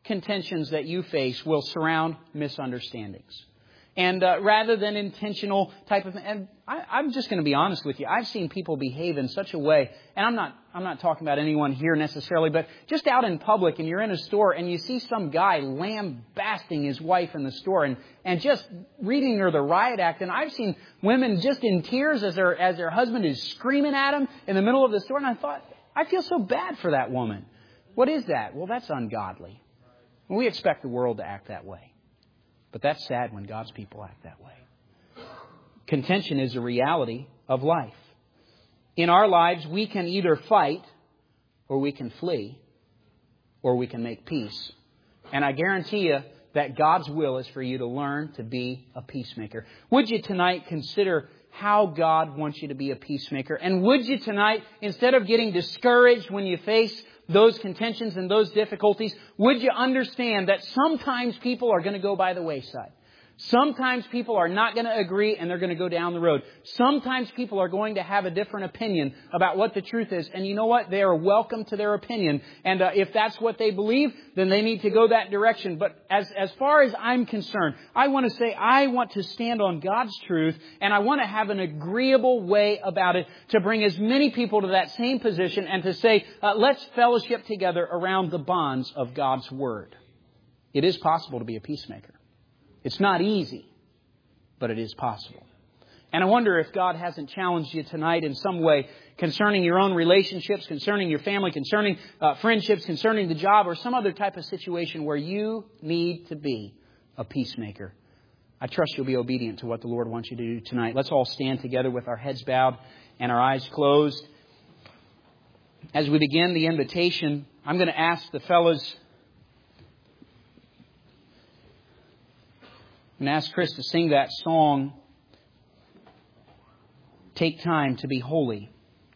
Speaker 1: contentions that you face will surround misunderstandings. And rather than intentional type of... And I'm just going to be honest with you. I've seen people behave in such a way, and I'm not talking about anyone here necessarily, but just out in public and you're in a store and you see some guy lambasting his wife in the store and just reading her the riot act. And I've seen women just in tears as their husband is screaming at them in the middle of the store. And I thought, I feel so bad for that woman. What is that? Well, that's ungodly. We expect the world to act that way. But that's sad when God's people act that way. Contention is a reality of life. In our lives, we can either fight, or we can flee, or we can make peace. And I guarantee you that God's will is for you to learn to be a peacemaker. Would you tonight consider how God wants you to be a peacemaker? And would you tonight, instead of getting discouraged when you face those contentions and those difficulties, would you understand that sometimes people are going to go by the wayside? Sometimes people are not going to agree and they're going to go down the road. Sometimes people are going to have a different opinion about what the truth is. And you know what? They are welcome to their opinion. And if that's what they believe, then they need to go that direction. But as far as I'm concerned, I want to say I want to stand on God's truth, and I want to have an agreeable way about it to bring as many people to that same position and to say, let's fellowship together around the bonds of God's Word. It is possible to be a peacemaker. It's not easy, but it is possible. And I wonder if God hasn't challenged you tonight in some way concerning your own relationships, concerning your family, concerning friendships, concerning the job, or some other type of situation where you need to be a peacemaker. I trust you'll be obedient to what the Lord wants you to do tonight. Let's all stand together with our heads bowed and our eyes closed. As we begin the invitation, I'm going to ask the fellows... I'm going to ask Chris to sing that song, Take Time to Be Holy.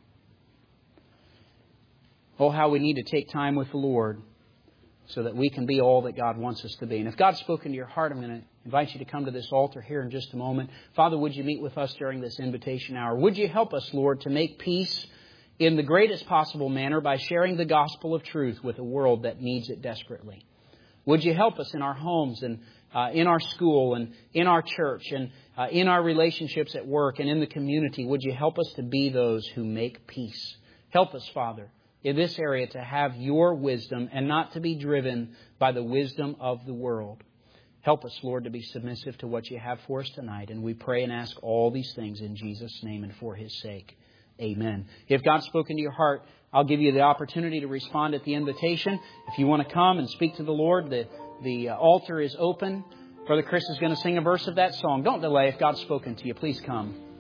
Speaker 1: Oh, how we need to take time with the Lord so that we can be all that God wants us to be. And if God's spoken to your heart, I'm going to invite you to come to this altar here in just a moment. Father, would you meet with us during this invitation hour? Would you help us, Lord, to make peace in the greatest possible manner by sharing the gospel of truth with a world that needs it desperately? Would you help us in our homes and in our school and in our church and in our relationships at work and in the community? Would you help us to be those who make peace? Help us, Father, in this area to have your wisdom and not to be driven by the wisdom of the world. Help us, Lord, to be submissive to what you have for us tonight. And we pray and ask all these things in Jesus' name and for His sake. Amen. If God's spoken to your heart, I'll give you the opportunity to respond at the invitation. If you want to come and speak to the Lord, the altar is open. Brother Chris is going to sing a verse of that song. Don't delay. If God's spoken to you, please come.